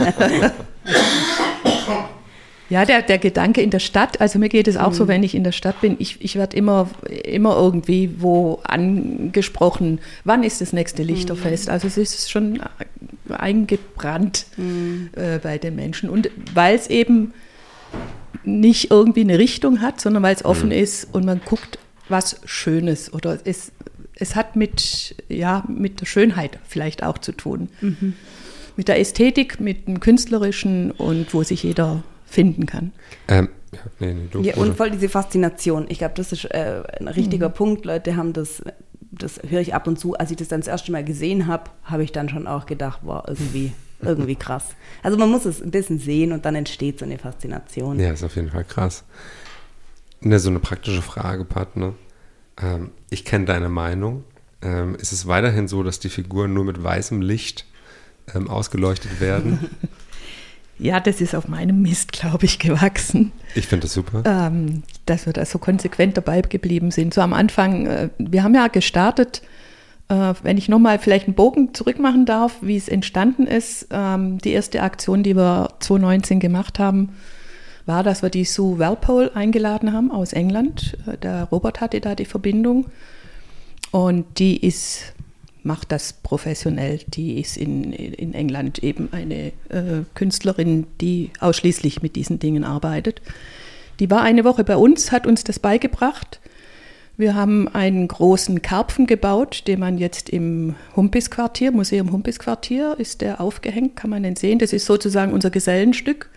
Ja, der, der Gedanke in der Stadt, also mir geht es auch mhm. so, wenn ich in der Stadt bin, ich, ich werde immer, immer irgendwie wo angesprochen, wann ist das nächste Lichterfest? Mhm. Also es ist schon eingebrannt mhm. äh, bei den Menschen. Und weil es eben nicht irgendwie eine Richtung hat, sondern weil es offen mhm. ist und man guckt, was Schönes oder es, es hat mit, ja, mit der Schönheit vielleicht auch zu tun. Mhm. Mit der Ästhetik, mit dem Künstlerischen und wo sich jeder finden kann. Ähm, ja, nee, nee, du, ja, und voll diese Faszination. Ich glaube, das ist äh, ein richtiger mhm. Punkt. Leute haben das, das höre ich ab und zu. Als ich das dann das erste Mal gesehen habe, habe ich dann schon auch gedacht, wow, irgendwie, irgendwie krass. Also man muss es ein bisschen sehen und dann entsteht so eine Faszination. Ja, ist auf jeden Fall krass. Ne, so eine praktische Frage, Partner. Ähm, ich kenne deine Meinung. Ähm, ist es weiterhin so, dass die Figuren nur mit weißem Licht ähm, ausgeleuchtet werden? Ja, das ist auf meinem Mist, glaube ich, gewachsen. Ich finde das super. Ähm, dass wir da so konsequent dabei geblieben sind. So am Anfang, äh, wir haben ja gestartet, äh, wenn ich nochmal vielleicht einen Bogen zurückmachen darf, wie es entstanden ist. Ähm, die erste Aktion, die wir zwanzig neunzehn gemacht haben, war, dass wir die Sue Walpole eingeladen haben aus England. Der Robert hatte da die Verbindung und die ist... macht das professionell. Die ist in, in England eben eine äh, Künstlerin, die ausschließlich mit diesen Dingen arbeitet. Die war eine Woche bei uns, hat uns das beigebracht. Wir haben einen großen Karpfen gebaut, den man jetzt im Humpis-Quartier, Museum Humpis-Quartier, ist der aufgehängt, kann man den sehen. Das ist sozusagen unser Gesellenstück.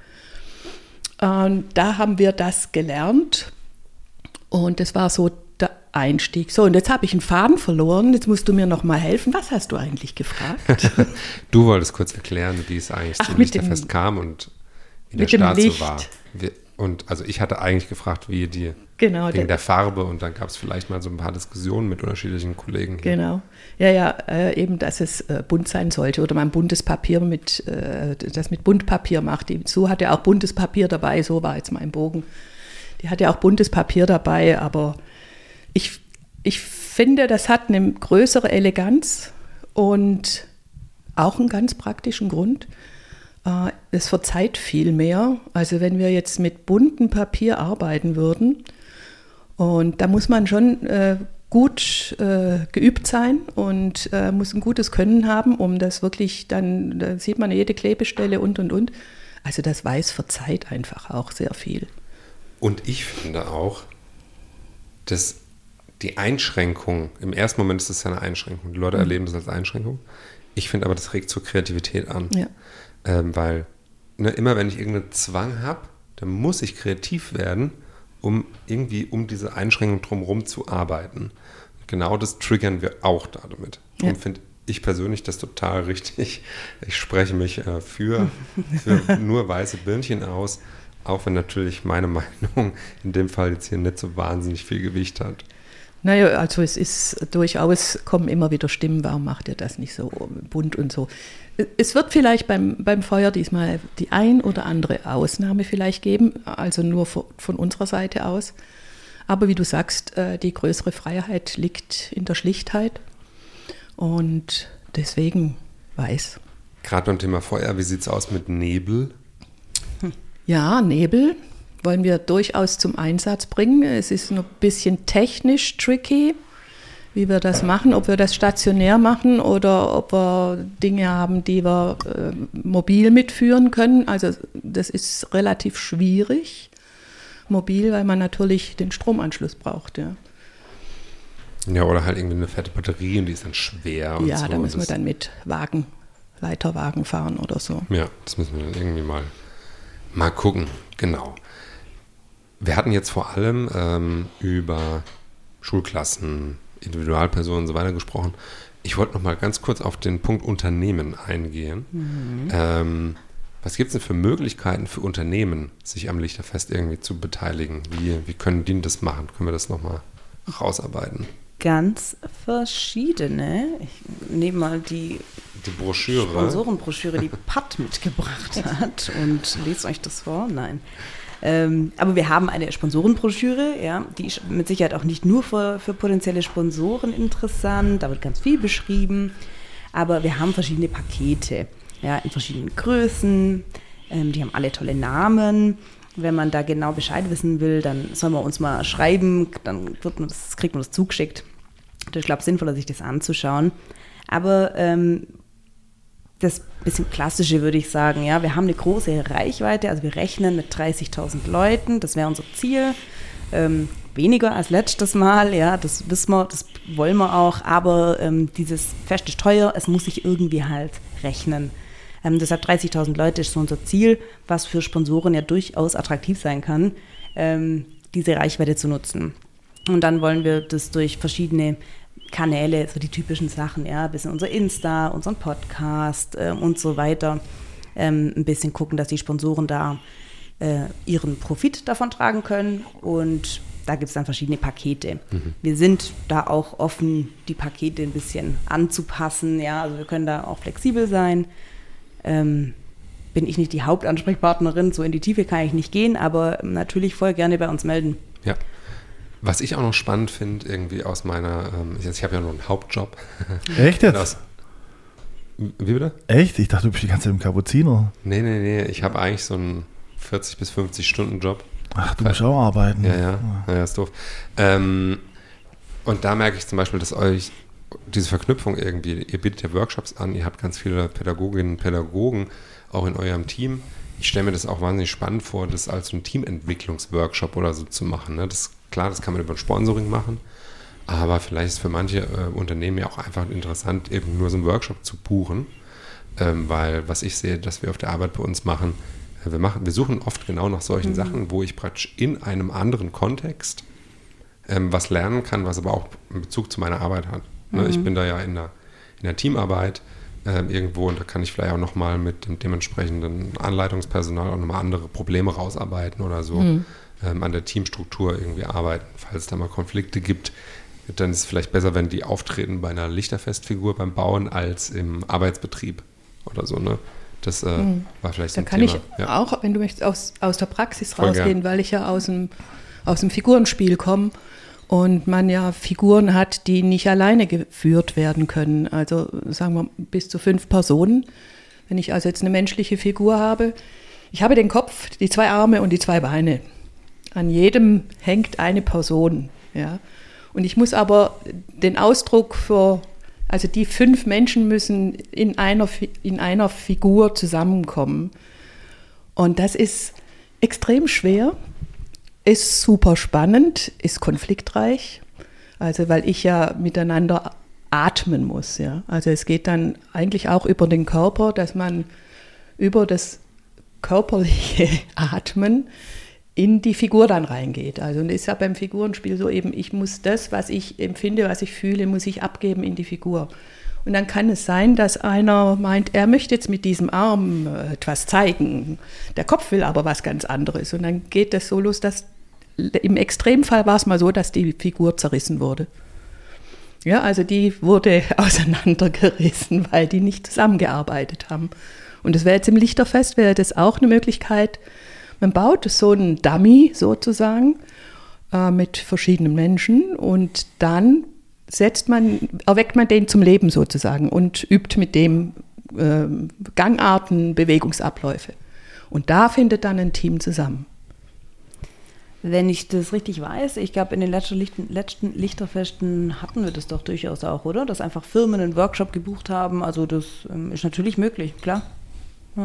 Und da haben wir das gelernt. Und das war so der Einstieg. So, und jetzt habe ich einen Faden verloren. Jetzt musst du mir noch mal helfen. Was hast du eigentlich gefragt? Du wolltest kurz erklären, wie es eigentlich Ach, zum mit Lichterfest dem, kam und wie der mit dem Start Licht. so war. Wir, und also ich hatte eigentlich gefragt, wie die genau, wegen der, der Farbe und dann gab es vielleicht mal so ein paar Diskussionen mit unterschiedlichen Kollegen hier. Genau. Ja, ja, äh, eben, dass es äh, bunt sein sollte oder man buntes Papier mit, äh, das mit Buntpapier macht. Die, so hat er auch buntes Papier dabei, so war jetzt mein Bogen. Die hat ja auch buntes Papier dabei, aber ich, ich finde, das hat eine größere Eleganz und auch einen ganz praktischen Grund. Äh, es verzeiht viel mehr. Also wenn wir jetzt mit buntem Papier arbeiten würden, und da muss man schon äh, gut äh, geübt sein und äh, muss ein gutes Können haben, um das wirklich dann, da sieht man jede Klebestelle und, und, und. Also das Weiß verzeiht einfach auch sehr viel. Und ich finde auch, dass die Einschränkung, im ersten Moment ist es ja eine Einschränkung, die Leute mhm. erleben das als Einschränkung. Ich finde aber, das regt zur Kreativität an. Ja. Ähm, weil ne, immer wenn ich irgendeinen Zwang habe, dann muss ich kreativ werden, um irgendwie um diese Einschränkung drumherum zu arbeiten. Und genau das triggern wir auch da damit. Ja. Darum finde ich persönlich das total richtig. Ich spreche mich äh, für, für nur weiße Birnchen aus, auch wenn natürlich meine Meinung in dem Fall jetzt hier nicht so wahnsinnig viel Gewicht hat. Naja, also es ist durchaus, kommen immer wieder Stimmen, warum macht ihr das nicht so bunt und so. Es wird vielleicht beim, beim Feuer diesmal die ein oder andere Ausnahme vielleicht geben, also nur von unserer Seite aus. Aber wie du sagst, die größere Freiheit liegt in der Schlichtheit und deswegen weiß. Gerade beim Thema Feuer, wie sieht es aus mit Nebel? Ja, Nebel wollen wir durchaus zum Einsatz bringen. Es ist ein bisschen technisch tricky, wie wir das machen, ob wir das stationär machen oder ob wir Dinge haben, die wir äh, mobil mitführen können. Also das ist relativ schwierig, mobil, weil man natürlich den Stromanschluss braucht. Ja, ja oder halt irgendwie eine fette Batterie und die ist dann schwer. Und ja, so. da müssen wir dann mit Wagen, Leiterwagen fahren oder so. Ja, das müssen wir dann irgendwie mal, mal gucken. Genau. Wir hatten jetzt vor allem ähm, über Schulklassen, Individualpersonen und so weiter gesprochen. Ich wollte noch mal ganz kurz auf den Punkt Unternehmen eingehen. Mhm. Ähm, Was gibt es denn für Möglichkeiten für Unternehmen, sich am Lichterfest irgendwie zu beteiligen? Wie, wie können die das machen? Können wir das nochmal rausarbeiten? Ganz verschiedene. Ich nehme mal die, die Broschüre. Sponsorenbroschüre, die Pat mitgebracht hat und lese euch das vor. Nein. Ähm, aber wir haben eine Sponsorenbroschüre, ja, die ist mit Sicherheit auch nicht nur für, für potenzielle Sponsoren interessant, da wird ganz viel beschrieben, aber wir haben verschiedene Pakete, ja, in verschiedenen Größen, ähm, die haben alle tolle Namen. Wenn man da genau Bescheid wissen will, dann soll man uns mal schreiben, dann wird man das, kriegt man das zugeschickt. Das ist, glaube ich, sinnvoller, sich das anzuschauen. Aber ähm, das bisschen klassische würde ich sagen, ja, wir haben eine große Reichweite, also wir rechnen mit dreißigtausend Leuten, das wäre unser Ziel. Ähm, weniger als letztes Mal, ja, das wissen wir, das wollen wir auch, aber ähm, dieses Fest ist teuer, es muss sich irgendwie halt rechnen. Ähm, deshalb dreißigtausend Leute ist so unser Ziel, was für Sponsoren ja durchaus attraktiv sein kann, ähm, diese Reichweite zu nutzen. Und dann wollen wir das durch verschiedene Kanäle, so die typischen Sachen, ja, ein bisschen unser Insta, unseren Podcast ähm, und so weiter, ähm, ein bisschen gucken, dass die Sponsoren da äh, ihren Profit davon tragen können und da gibt es dann verschiedene Pakete. Mhm. Wir sind da auch offen, die Pakete ein bisschen anzupassen, ja, also wir können da auch flexibel sein. Ähm, bin ich nicht die Hauptansprechpartnerin, so in die Tiefe kann ich nicht gehen, aber natürlich voll gerne bei uns melden. Ja. Was ich auch noch spannend finde, irgendwie aus meiner, ähm, ich, ich habe ja noch einen Hauptjob. Echt jetzt? Aus, wie bitte? Echt? Ich dachte, du bist die ganze Zeit im Kapuziner. Nee, nee, nee, ich habe eigentlich so einen vierzig bis fünfzig Stunden Job. Ach, du musst auch arbeiten. Ja, ja, ja, ja, ist doof. Ähm, und da merke ich zum Beispiel, dass euch diese Verknüpfung irgendwie, ihr bietet ja Workshops an, ihr habt ganz viele Pädagoginnen und Pädagogen auch in eurem Team. Ich stelle mir das auch wahnsinnig spannend vor, das als so ein Teamentwicklungsworkshop oder so zu machen. Ne? Das, klar, das kann man über ein Sponsoring machen, aber vielleicht ist für manche äh, Unternehmen ja auch einfach interessant, eben nur so einen Workshop zu buchen, ähm, weil was ich sehe, dass wir auf der Arbeit bei uns machen, äh, wir machen, wir suchen oft genau nach solchen mhm. Sachen, wo ich praktisch in einem anderen Kontext ähm, was lernen kann, was aber auch einen Bezug zu meiner Arbeit hat. Ne? Mhm. Ich bin da ja in der, in der Teamarbeit äh, irgendwo und da kann ich vielleicht auch nochmal mit dem dementsprechenden Anleitungspersonal auch nochmal andere Probleme rausarbeiten oder so. Mhm. Ähm, an der Teamstruktur irgendwie arbeiten. Falls es da mal Konflikte gibt, dann ist es vielleicht besser, wenn die auftreten bei einer Lichterfestfigur beim Bauen als im Arbeitsbetrieb oder so. Ne? Das äh, mhm. war vielleicht so ein Thema. Da Thema. kann ich ja. auch, wenn du möchtest, aus, aus der Praxis Voll rausgehen, gern. weil ich ja aus dem, aus dem Figurenspiel komme und man ja Figuren hat, die nicht alleine geführt werden können. Also sagen wir bis zu fünf Personen. Wenn ich also jetzt eine menschliche Figur habe, ich habe den Kopf, die zwei Arme und die zwei Beine. An jedem hängt eine Person. Ja. Und ich muss aber den Ausdruck für, also die fünf Menschen müssen in einer, in einer Figur zusammenkommen. Und das ist extrem schwer, ist super spannend, ist konfliktreich, also weil ich ja miteinander atmen muss. Ja. Also es geht dann eigentlich auch über den Körper, dass man über das körperliche Atmen in die Figur dann reingeht. Also und ist ja beim Figurenspiel so eben, ich muss das, was ich empfinde, was ich fühle, muss ich abgeben in die Figur. Und dann kann es sein, dass einer meint, er möchte jetzt mit diesem Arm etwas zeigen. Der Kopf will aber was ganz anderes. Und dann geht das so los, dass im Extremfall war es mal so, dass die Figur zerrissen wurde. Ja, also die wurde auseinandergerissen, weil die nicht zusammengearbeitet haben. Und das wäre jetzt im Lichterfest, wäre das auch eine Möglichkeit. Man baut so einen Dummy sozusagen äh, mit verschiedenen Menschen und dann setzt man, erweckt man den zum Leben sozusagen und übt mit dem äh, Gangarten, Bewegungsabläufe. Und da findet dann ein Team zusammen. Wenn ich das richtig weiß, ich glaube, in den letzten, Lichten, letzten Lichterfesten hatten wir das doch durchaus auch, oder? Dass einfach Firmen einen Workshop gebucht haben. Also das ähm, ist natürlich möglich, klar. Ja.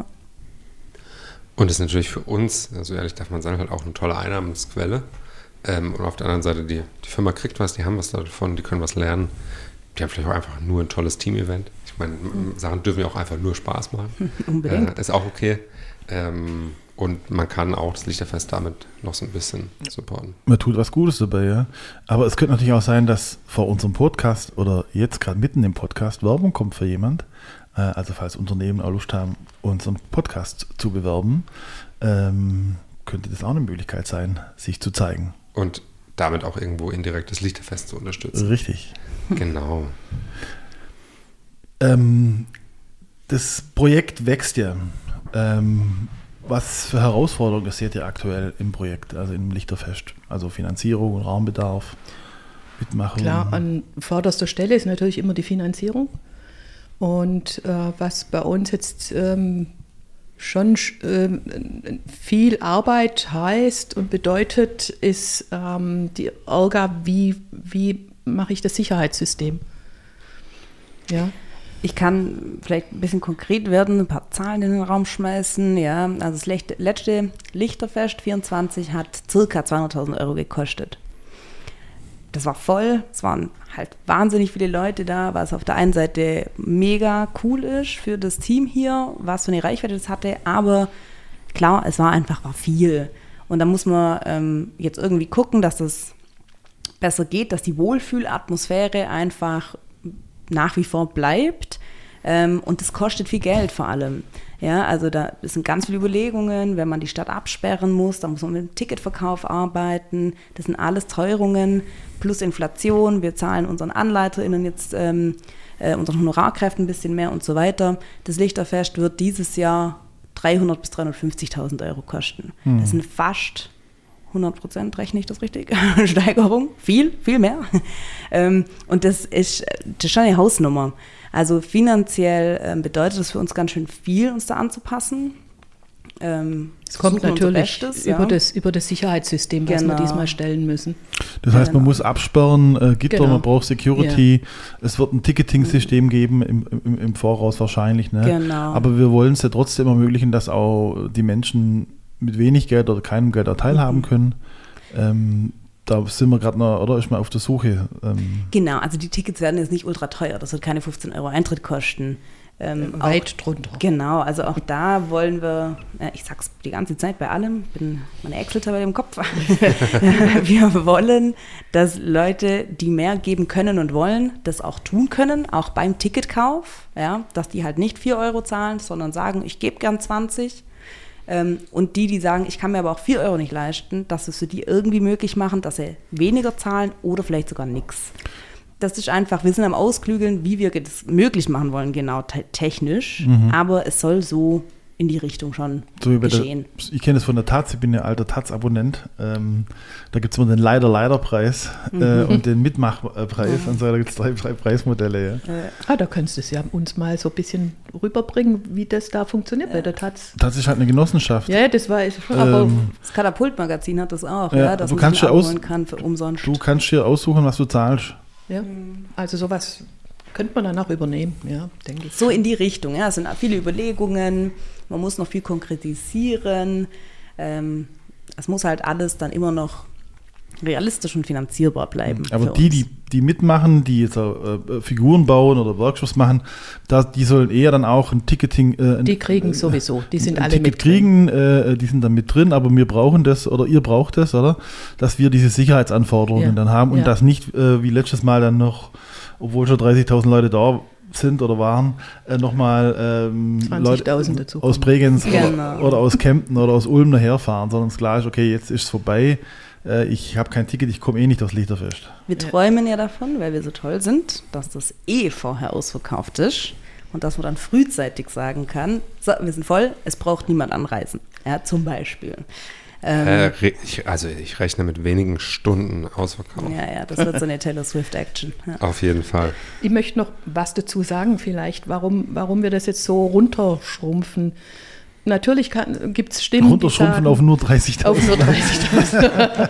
Und das ist natürlich für uns, also ehrlich darf man sagen, halt auch eine tolle Einnahmensquelle. Ähm, und auf der anderen Seite, die, die Firma kriegt was, die haben was davon, die können was lernen. Die haben vielleicht auch einfach nur ein tolles Team-Event. Ich meine, mhm. Sachen dürfen ja auch einfach nur Spaß machen. Unbedingt. Äh, ist auch okay. Ähm, und man kann auch das Lichterfest damit noch so ein bisschen supporten. Man tut was Gutes dabei, ja. Aber es könnte natürlich auch sein, dass vor unserem Podcast oder jetzt gerade mitten im Podcast Werbung kommt für jemand. Äh, also falls Unternehmen auch Lust haben, unseren Podcast zu bewerben, ähm, könnte das auch eine Möglichkeit sein, sich zu zeigen. Und damit auch irgendwo indirekt das Lichterfest zu unterstützen. Richtig. Genau. Ähm, das Projekt wächst ja. Ähm, was für Herausforderungen seht ihr aktuell im Projekt, also im Lichterfest? Also Finanzierung und Raumbedarf, Mitmachung? Klar, an vorderster Stelle ist natürlich immer die Finanzierung. Und äh, was bei uns jetzt ähm, schon ähm, viel Arbeit heißt und bedeutet, ist ähm, die Orga, wie, wie mache ich das Sicherheitssystem? Ja. Ich kann vielleicht ein bisschen konkret werden, ein paar Zahlen in den Raum schmeißen. Ja, also das letzte Lichterfest vierundzwanzig hat circa zweihunderttausend Euro gekostet. Das war voll, es waren halt wahnsinnig viele Leute da, was auf der einen Seite mega cool ist für das Team hier, was für eine Reichweite das hatte, aber klar, es war einfach war viel. Und da muss man ähm, jetzt irgendwie gucken, dass das besser geht, dass die Wohlfühlatmosphäre einfach nach wie vor bleibt. Ähm, und das kostet viel Geld vor allem. Ja, also da sind ganz viele Überlegungen, wenn man die Stadt absperren muss, dann muss man mit dem Ticketverkauf arbeiten. Das sind alles Teuerungen plus Inflation. Wir zahlen unseren AnleiterInnen jetzt, ähm, äh, unseren Honorarkräften ein bisschen mehr und so weiter. Das Lichterfest wird dieses Jahr dreihundert bis dreihundertfünfzigtausend Euro kosten. Hm. Das sind fast hundert Prozent, rechne ich das richtig? Steigerung, viel, viel mehr. Ähm, und das ist, das ist schon eine Hausnummer. Also finanziell ähm, bedeutet das für uns ganz schön viel, uns da anzupassen. Ähm, es kommt natürlich Bestes, über, ja. das, über das Sicherheitssystem, was genau. wir diesmal stellen müssen. Das heißt, man genau. muss absperren, äh, Gitter, Genau. man braucht Security. Ja. Es wird ein Ticketing-System geben, im, im, im Voraus wahrscheinlich. Ne? Genau. Aber wir wollen es ja trotzdem ermöglichen, dass auch die Menschen mit wenig Geld oder keinem Geld auch teilhaben können. Ähm, da sind wir gerade noch, oder ist man auf der Suche? Ähm. Genau, also die Tickets werden jetzt nicht ultra teuer, das wird keine fünfzehn Euro Eintritt kosten. Ähm, Weit auch, drunter. Genau, also auch da wollen wir, äh, ich sag's die ganze Zeit bei allem, bin meine Excel-Tabelle im Kopf, wir wollen, dass Leute, die mehr geben können und wollen, das auch tun können, auch beim Ticketkauf, ja, dass die halt nicht vier Euro zahlen, sondern sagen, ich gebe gern zwanzig. Ähm, und die, die sagen, ich kann mir aber auch vier Euro nicht leisten, dass wir es für die irgendwie möglich machen, dass sie weniger zahlen oder vielleicht sogar nichts. Das ist einfach, wir sind am Ausklügeln, wie wir das möglich machen wollen, genau te- technisch, mhm. aber es soll so in die Richtung schon so wie bei geschehen. Der, ich kenne es von der Taz, ich bin ja alter Taz-Abonnent. Ähm, da gibt es immer den Leider-Leider-Preis mhm. äh, und den Mitmachpreis mhm. und so, da gibt es drei, drei Preismodelle. Ja. Äh, ah, da könntest du es ja uns mal so ein bisschen rüberbringen, wie das da funktioniert ja. bei der Taz. Taz ist halt eine Genossenschaft. Ja, das war ich schon, ähm, aber das Katapult-Magazin hat das auch, ja, ja, dass du man kannst sich aus, abholen kann für umsonst. Du kannst dir aussuchen, was du zahlst. Ja, also sowas könnte man dann auch übernehmen, ja, denke ich. So in die Richtung, ja, es sind viele Überlegungen, man muss noch viel konkretisieren, ähm, es muss halt alles dann immer noch realistisch und finanzierbar bleiben. Aber die, die, die mitmachen, die jetzt äh, Figuren bauen oder Workshops machen, da, die sollen eher dann auch ein Ticketing... Äh, die kriegen äh, sowieso, die sind ein alle Ticket mit drin. kriegen, äh, die sind dann mit drin, aber wir brauchen das, oder ihr braucht das, oder? Dass wir diese Sicherheitsanforderungen ja. dann haben und ja. das nicht äh, wie letztes Mal dann noch, obwohl schon dreißigtausend Leute da sind oder waren, äh, nochmal ähm, Leute aus Bregenz genau. oder, oder aus Kempten oder aus Ulm daherfahren, sondern es klar ist, okay, jetzt ist es vorbei, äh, ich habe kein Ticket, ich komme eh nicht aufs Lichterfest. Wir ja. träumen ja davon, weil wir so toll sind, dass das eh vorher ausverkauft ist und dass man dann frühzeitig sagen kann, so, wir sind voll, es braucht niemand anreisen, ja, zum Beispiel. Ähm, äh, ich, also ich rechne mit wenigen Stunden Ausverkauf. Ja, ja, das wird so eine Taylor Swift-Action. Ja. Auf jeden Fall. Ich möchte noch was dazu sagen vielleicht, warum, warum wir das jetzt so runterschrumpfen. Natürlich gibt es Stimmen, runterschrumpfen die sagen, auf nur dreißigtausend. Auf nur dreißigtausend.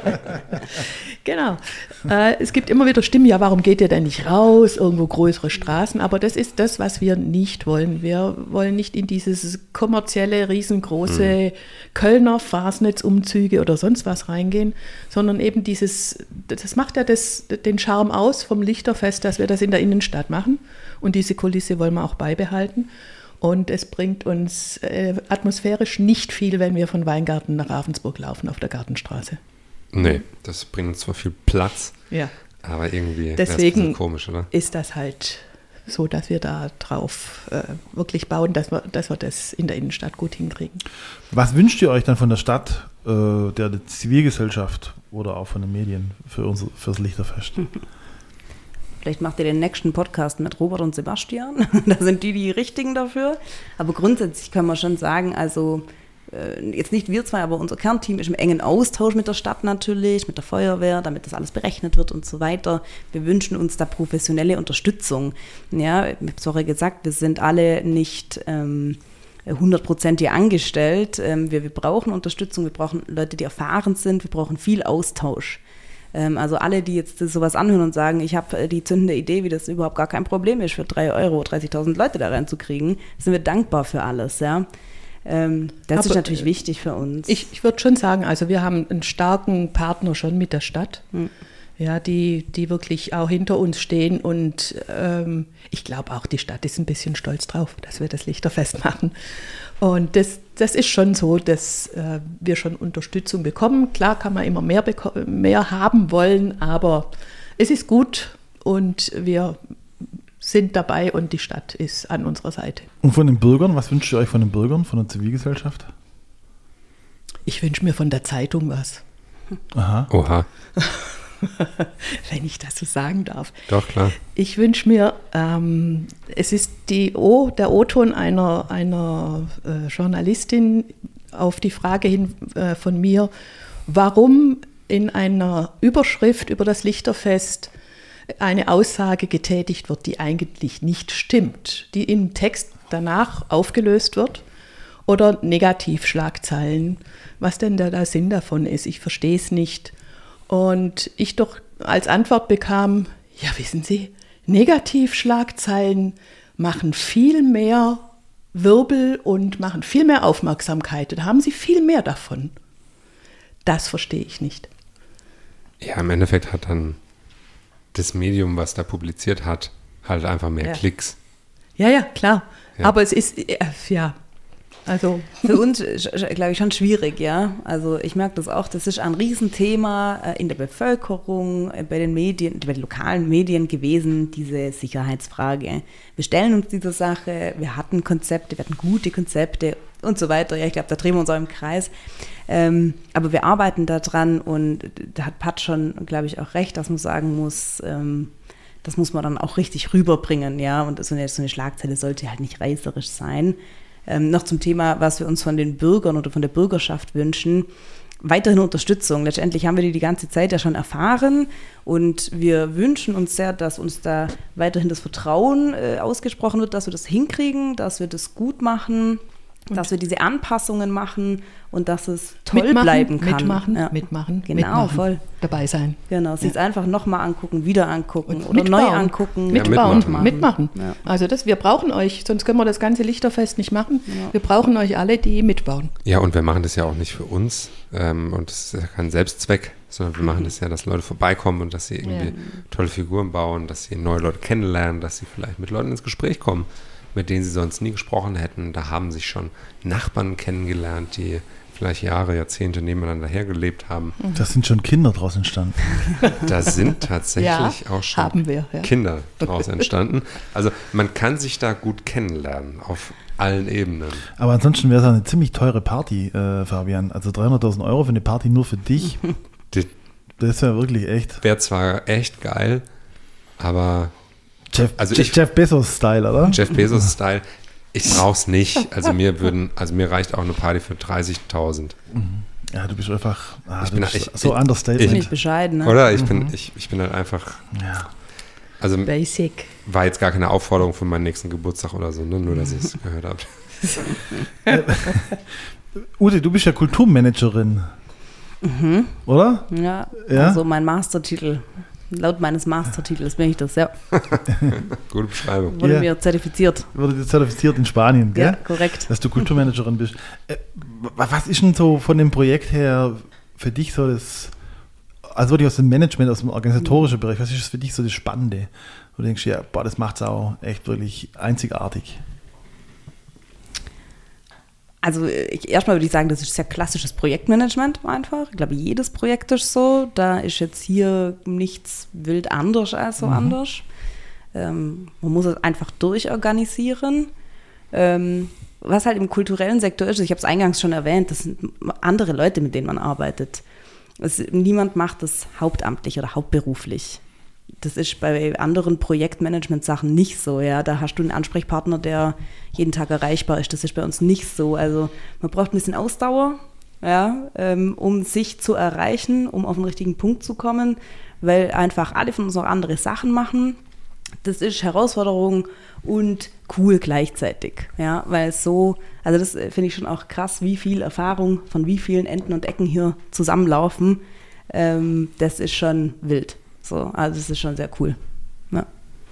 Genau. Äh, es gibt immer wieder Stimmen, ja, warum geht ihr denn nicht raus, irgendwo größere Straßen? Aber das ist das, was wir nicht wollen. Wir wollen nicht in dieses kommerzielle, riesengroße hm. Kölner Fastnetzumzüge oder sonst was reingehen, sondern eben dieses, das macht ja das, den Charme aus vom Lichterfest, dass wir das in der Innenstadt machen. Und diese Kulisse wollen wir auch beibehalten. Und es bringt uns äh, atmosphärisch nicht viel, wenn wir von Weingarten nach Ravensburg laufen auf der Gartenstraße. Nee, das bringt uns zwar viel Platz, ja. aber irgendwie deswegen ein bisschen komisch, oder? Ist das halt so dass wir da drauf äh, wirklich bauen, dass wir, dass wir das in der Innenstadt gut hinkriegen. Was wünscht ihr euch dann von der Stadt, äh, der, der Zivilgesellschaft oder auch von den Medien für unser, fürs Lichterfest? Vielleicht macht ihr den nächsten Podcast mit Robert und Sebastian. Da sind die die Richtigen dafür. Aber grundsätzlich kann man schon sagen, also äh, jetzt nicht wir zwei, aber unser Kernteam ist im engen Austausch mit der Stadt natürlich, mit der Feuerwehr, damit das alles berechnet wird und so weiter. Wir wünschen uns da professionelle Unterstützung. Ja, ich habe es vorher gesagt, wir sind alle nicht ähm, hundert Prozent hier angestellt. Ähm, wir, wir brauchen Unterstützung, wir brauchen Leute, die erfahren sind, wir brauchen viel Austausch. Also alle, die jetzt sowas anhören und sagen, ich habe die zündende Idee, wie das überhaupt gar kein Problem ist, für drei Euro dreißigtausend Leute da reinzukriegen, sind wir dankbar für alles. Ja. Ähm, das Aber ist natürlich wichtig für uns. Ich, ich würde schon sagen, also wir haben einen starken Partner schon mit der Stadt, hm. ja, die, die wirklich auch hinter uns stehen. Und ähm, ich glaube auch, die Stadt ist ein bisschen stolz drauf, dass wir das Lichterfest machen. Und das, das ist schon so, dass äh, wir schon Unterstützung bekommen. Klar kann man immer mehr, beko- mehr haben wollen, aber es ist gut und wir sind dabei und die Stadt ist an unserer Seite. Und von den Bürgern, was wünscht ihr euch von den Bürgern, von der Zivilgesellschaft? Ich wünsche mir von der Zeitung was. Aha. Oha. Wenn ich das so sagen darf. Doch, klar. Ich wünsche mir, ähm, es ist die O, der O-Ton einer, einer äh, Journalistin auf die Frage hin äh, von mir, warum in einer Überschrift über das Lichterfest eine Aussage getätigt wird, die eigentlich nicht stimmt, die im Text danach aufgelöst wird, oder Negativschlagzeilen, was denn da der Sinn davon ist. Ich verstehe es nicht. Und ich doch als Antwort bekam, ja, wissen Sie, Negativschlagzeilen machen viel mehr Wirbel und machen viel mehr Aufmerksamkeit. Da haben Sie viel mehr davon. Das verstehe ich nicht. Ja, im Endeffekt hat dann das Medium, was da publiziert hat, halt einfach mehr Ja. Klicks. Ja, ja, klar. Ja. Aber es ist, äh, ja, also Für uns, glaube ich, schon schwierig, ja. Also ich merke das auch, das ist ein Riesenthema äh, in der Bevölkerung, äh, bei den Medien, bei den lokalen Medien gewesen, diese Sicherheitsfrage. Wir stellen uns dieser Sache, wir hatten Konzepte, wir hatten gute Konzepte und so weiter. Ja, ich glaube, da drehen wir uns auch im Kreis. Ähm, aber wir arbeiten da dran und da hat Pat schon, glaube ich, auch recht, dass man sagen muss, ähm, das muss man dann auch richtig rüberbringen, ja. Und so eine, so eine Schlagzeile sollte halt nicht reißerisch sein. Ähm, noch zum Thema, was wir uns von den Bürgern oder von der Bürgerschaft wünschen. Weiterhin Unterstützung. Letztendlich haben wir die die ganze Zeit ja schon erfahren und wir wünschen uns sehr, dass uns da weiterhin das Vertrauen äh, ausgesprochen wird, dass wir das hinkriegen, dass wir das gut machen, und dass wir diese Anpassungen machen und dass es toll mitmachen, bleiben kann. Mitmachen, ja. mitmachen, Genau, mitmachen, voll. dabei sein. Genau, sich Ja. einfach nochmal angucken, wieder angucken Und oder mitbauen. neu angucken. Ja, Mitbauen, mitmachen. mitmachen. Ja. Also das, wir brauchen euch, sonst können wir das ganze Lichterfest nicht machen. Ja. Wir brauchen euch alle, die mitbauen. Ja, und wir machen das ja auch nicht für uns ähm, und das ist ja kein Selbstzweck, sondern wir machen das ja, dass Leute vorbeikommen und dass sie irgendwie Ja. tolle Figuren bauen, dass sie neue Leute kennenlernen, dass sie vielleicht mit Leuten ins Gespräch kommen, mit denen sie sonst nie gesprochen hätten. Da haben sich schon Nachbarn kennengelernt, die vielleicht Jahre, Jahrzehnte nebeneinander hergelebt haben. Da sind schon Kinder draus entstanden. Da sind tatsächlich Ja, auch schon haben wir, ja. Kinder daraus entstanden. Also man kann sich da gut kennenlernen auf allen Ebenen. Aber ansonsten wäre es eine ziemlich teure Party, äh, Fabian. Also dreihunderttausend Euro für eine Party nur für dich. Das Das wäre wirklich echt. wäre zwar echt geil, aber Jeff, Also Jeff, ich- Jeff Bezos-Style, oder? Jeff Bezos-Style, ich brauch's nicht. Also mir würden, also mir reicht auch eine Party für dreißigtausend. Ja, du bist einfach ah, Ich du bin- bist ich- so ich- understatement. Nicht bescheiden, ne? Oder? Ich bin, ich, ich bin halt einfach, Ja. also Basic. war jetzt gar keine Aufforderung für meinen nächsten Geburtstag oder so, ne? Nur, dass ich es gehört habe. Ute, du bist ja Kulturmanagerin. Oder? Ja, Ja? also mein Mastertitel. Laut meines Mastertitels bin ich das, ja. Gute Beschreibung. Wurde Ja. mir zertifiziert. Wurde dir zertifiziert in Spanien, gell? Ja, korrekt. Dass du Kulturmanagerin bist. Äh, wa- was ist denn so von dem Projekt her für dich so das, also wirklich aus dem Management, aus dem organisatorischen Bereich, was ist für dich so das Spannende? Wo du denkst, ja, boah, das macht es auch echt wirklich einzigartig. Also ich, erstmal würde ich sagen, das ist sehr klassisches Projektmanagement einfach. Ich glaube, jedes Projekt ist so. Da ist jetzt hier nichts wild anders als so anders. Ähm, man muss es einfach durchorganisieren. Ähm, was halt im kulturellen Sektor ist, ich habe es eingangs schon erwähnt, das sind andere Leute, mit denen man arbeitet. Es, niemand macht das hauptamtlich oder hauptberuflich. Das ist bei anderen Projektmanagement-Sachen nicht so. Ja? Da hast du einen Ansprechpartner, der jeden Tag erreichbar ist. Das ist bei uns nicht so. Also man braucht ein bisschen Ausdauer, ja, ähm, um sich zu erreichen, um auf den richtigen Punkt zu kommen, weil einfach alle von uns noch andere Sachen machen. Das ist Herausforderung und cool gleichzeitig, ja, weil so, also das finde ich schon auch krass, wie viel Erfahrung von wie vielen Enden und Ecken hier zusammenlaufen, ähm, das ist schon wild, so, also das ist schon sehr cool, ja.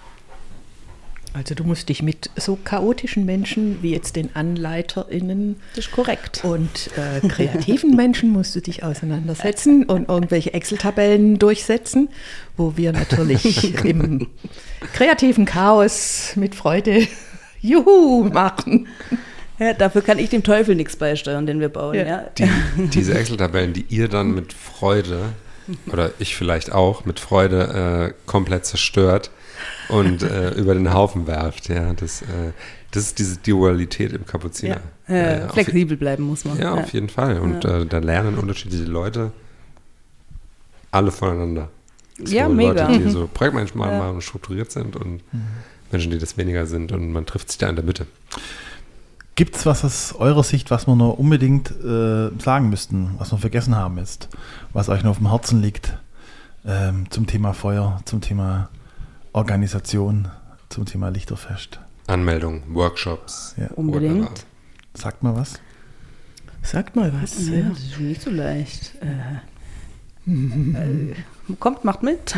Also du musst dich mit so chaotischen Menschen wie jetzt den AnleiterInnen Das ist korrekt. und äh, kreativen Menschen musst du dich auseinandersetzen und irgendwelche Excel-Tabellen durchsetzen, wo wir natürlich im kreativen Chaos mit Freude Juhu machen. Ja, dafür kann ich dem Teufel nichts beisteuern, den wir bauen, ja. ja. Die, diese Excel-Tabellen, die ihr dann mit Freude, oder ich vielleicht auch, mit Freude äh, komplett zerstört und äh, über den Haufen werft. Ja, das, äh, das ist diese Dualität im Kapuziner. Ja. Äh, äh, flexibel bleiben muss man. Ja, ja. auf jeden Fall. Und ja. äh, da lernen unterschiedliche Leute alle voneinander. Ja, so mega. Leute, die so Projektmanagement ja. machen und strukturiert sind und mhm. Menschen, die das weniger sind, und man trifft sich da in der Mitte. Gibt es was aus eurer Sicht, was wir noch unbedingt äh, sagen müssten, was wir vergessen haben jetzt, was euch noch auf dem Herzen liegt, ähm, zum Thema Feuer, zum Thema Organisation, zum Thema Lichterfest? Anmeldung, Workshops. Ja. Unbedingt. Whatever. Sagt mal was. Sagt mal was. Ja, das ist nicht so leicht. Äh, äh, kommt, macht mit.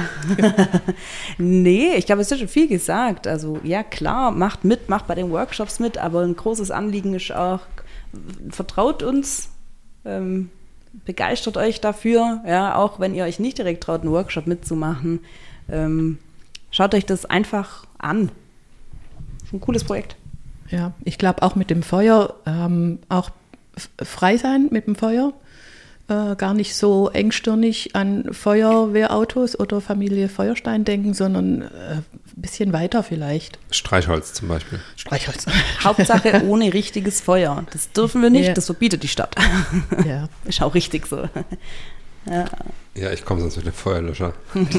Nee, ich glaube, es ist schon viel gesagt. Also ja, klar, macht mit, macht bei den Workshops mit, aber ein großes Anliegen ist auch, vertraut uns, ähm, begeistert euch dafür, ja, auch wenn ihr euch nicht direkt traut, einen Workshop mitzumachen. Ähm, schaut euch das einfach an. Schon ein cooles Projekt. Ja, ich glaube auch mit dem Feuer, ähm, auch f- frei sein mit dem Feuer. Äh, gar nicht so engstirnig an Feuerwehrautos oder Familie Feuerstein denken, sondern äh, ein bisschen weiter vielleicht. Streichholz zum Beispiel. Streichholz. Hauptsache ohne richtiges Feuer. Das dürfen wir nicht, Ja. das verbietet die Stadt. Ja. Ist auch richtig so. Ja. Ja, ich komme sonst mit dem Feuerlöscher.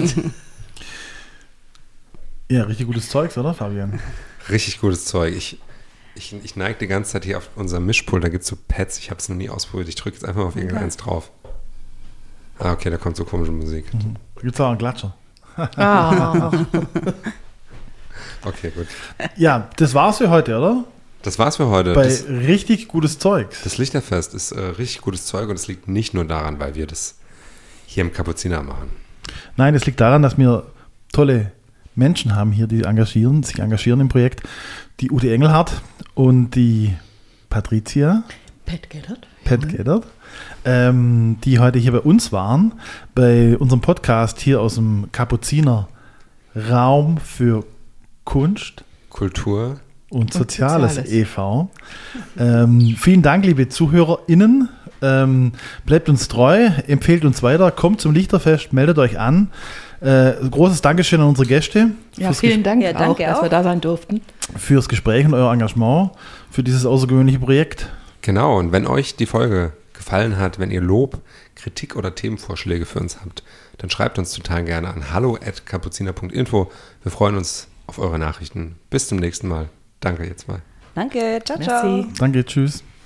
Ja, richtig gutes Zeugs, oder Fabian? Richtig gutes Zeug. Ich, ich, ich neige die ganze Zeit hier auf unserem Mischpult, da gibt es so Pads, ich habe es noch nie ausprobiert. Ich drücke jetzt einfach mal auf irgendeins drauf. Ah, okay, da kommt so komische Musik. Mhm. Gibt es auch einen Klatscher? Ah. Okay, gut. Ja, das war's für heute, oder? Das war's für heute. Bei Das, richtig gutes Zeugs. das Lichterfest ist äh, richtig gutes Zeug, und es liegt nicht nur daran, weil wir das hier im Kapuziner machen. Nein, es liegt daran, dass wir tolle Menschen haben hier, die engagieren, sich engagieren im Projekt. Die Ute Engelhardt und die Patricia Pat Geddert. Pat Geddert, ähm, die heute hier bei uns waren, bei unserem Podcast hier aus dem Kapuziner Raum für Kunst Kultur. und Soziales, Soziales. e V Ähm, vielen Dank, liebe ZuhörerInnen. Ähm, bleibt uns treu, empfehlt uns weiter, kommt zum Lichterfest, meldet euch an. Äh, großes Dankeschön an unsere Gäste Ja, fürs, vielen Dank Ja, auch, danke dass auch. wir da sein durften. Ges- fürs Gespräch und euer Engagement, für dieses außergewöhnliche Projekt. Genau, und wenn euch die Folge gefallen hat, wenn ihr Lob, Kritik oder Themenvorschläge für uns habt, dann schreibt uns total gerne an hallo at kapuziner punkt info. Wir freuen uns auf eure Nachrichten. Bis zum nächsten Mal. Danke, ihr zwei. Danke, ciao, ciao. Merci. Danke, tschüss.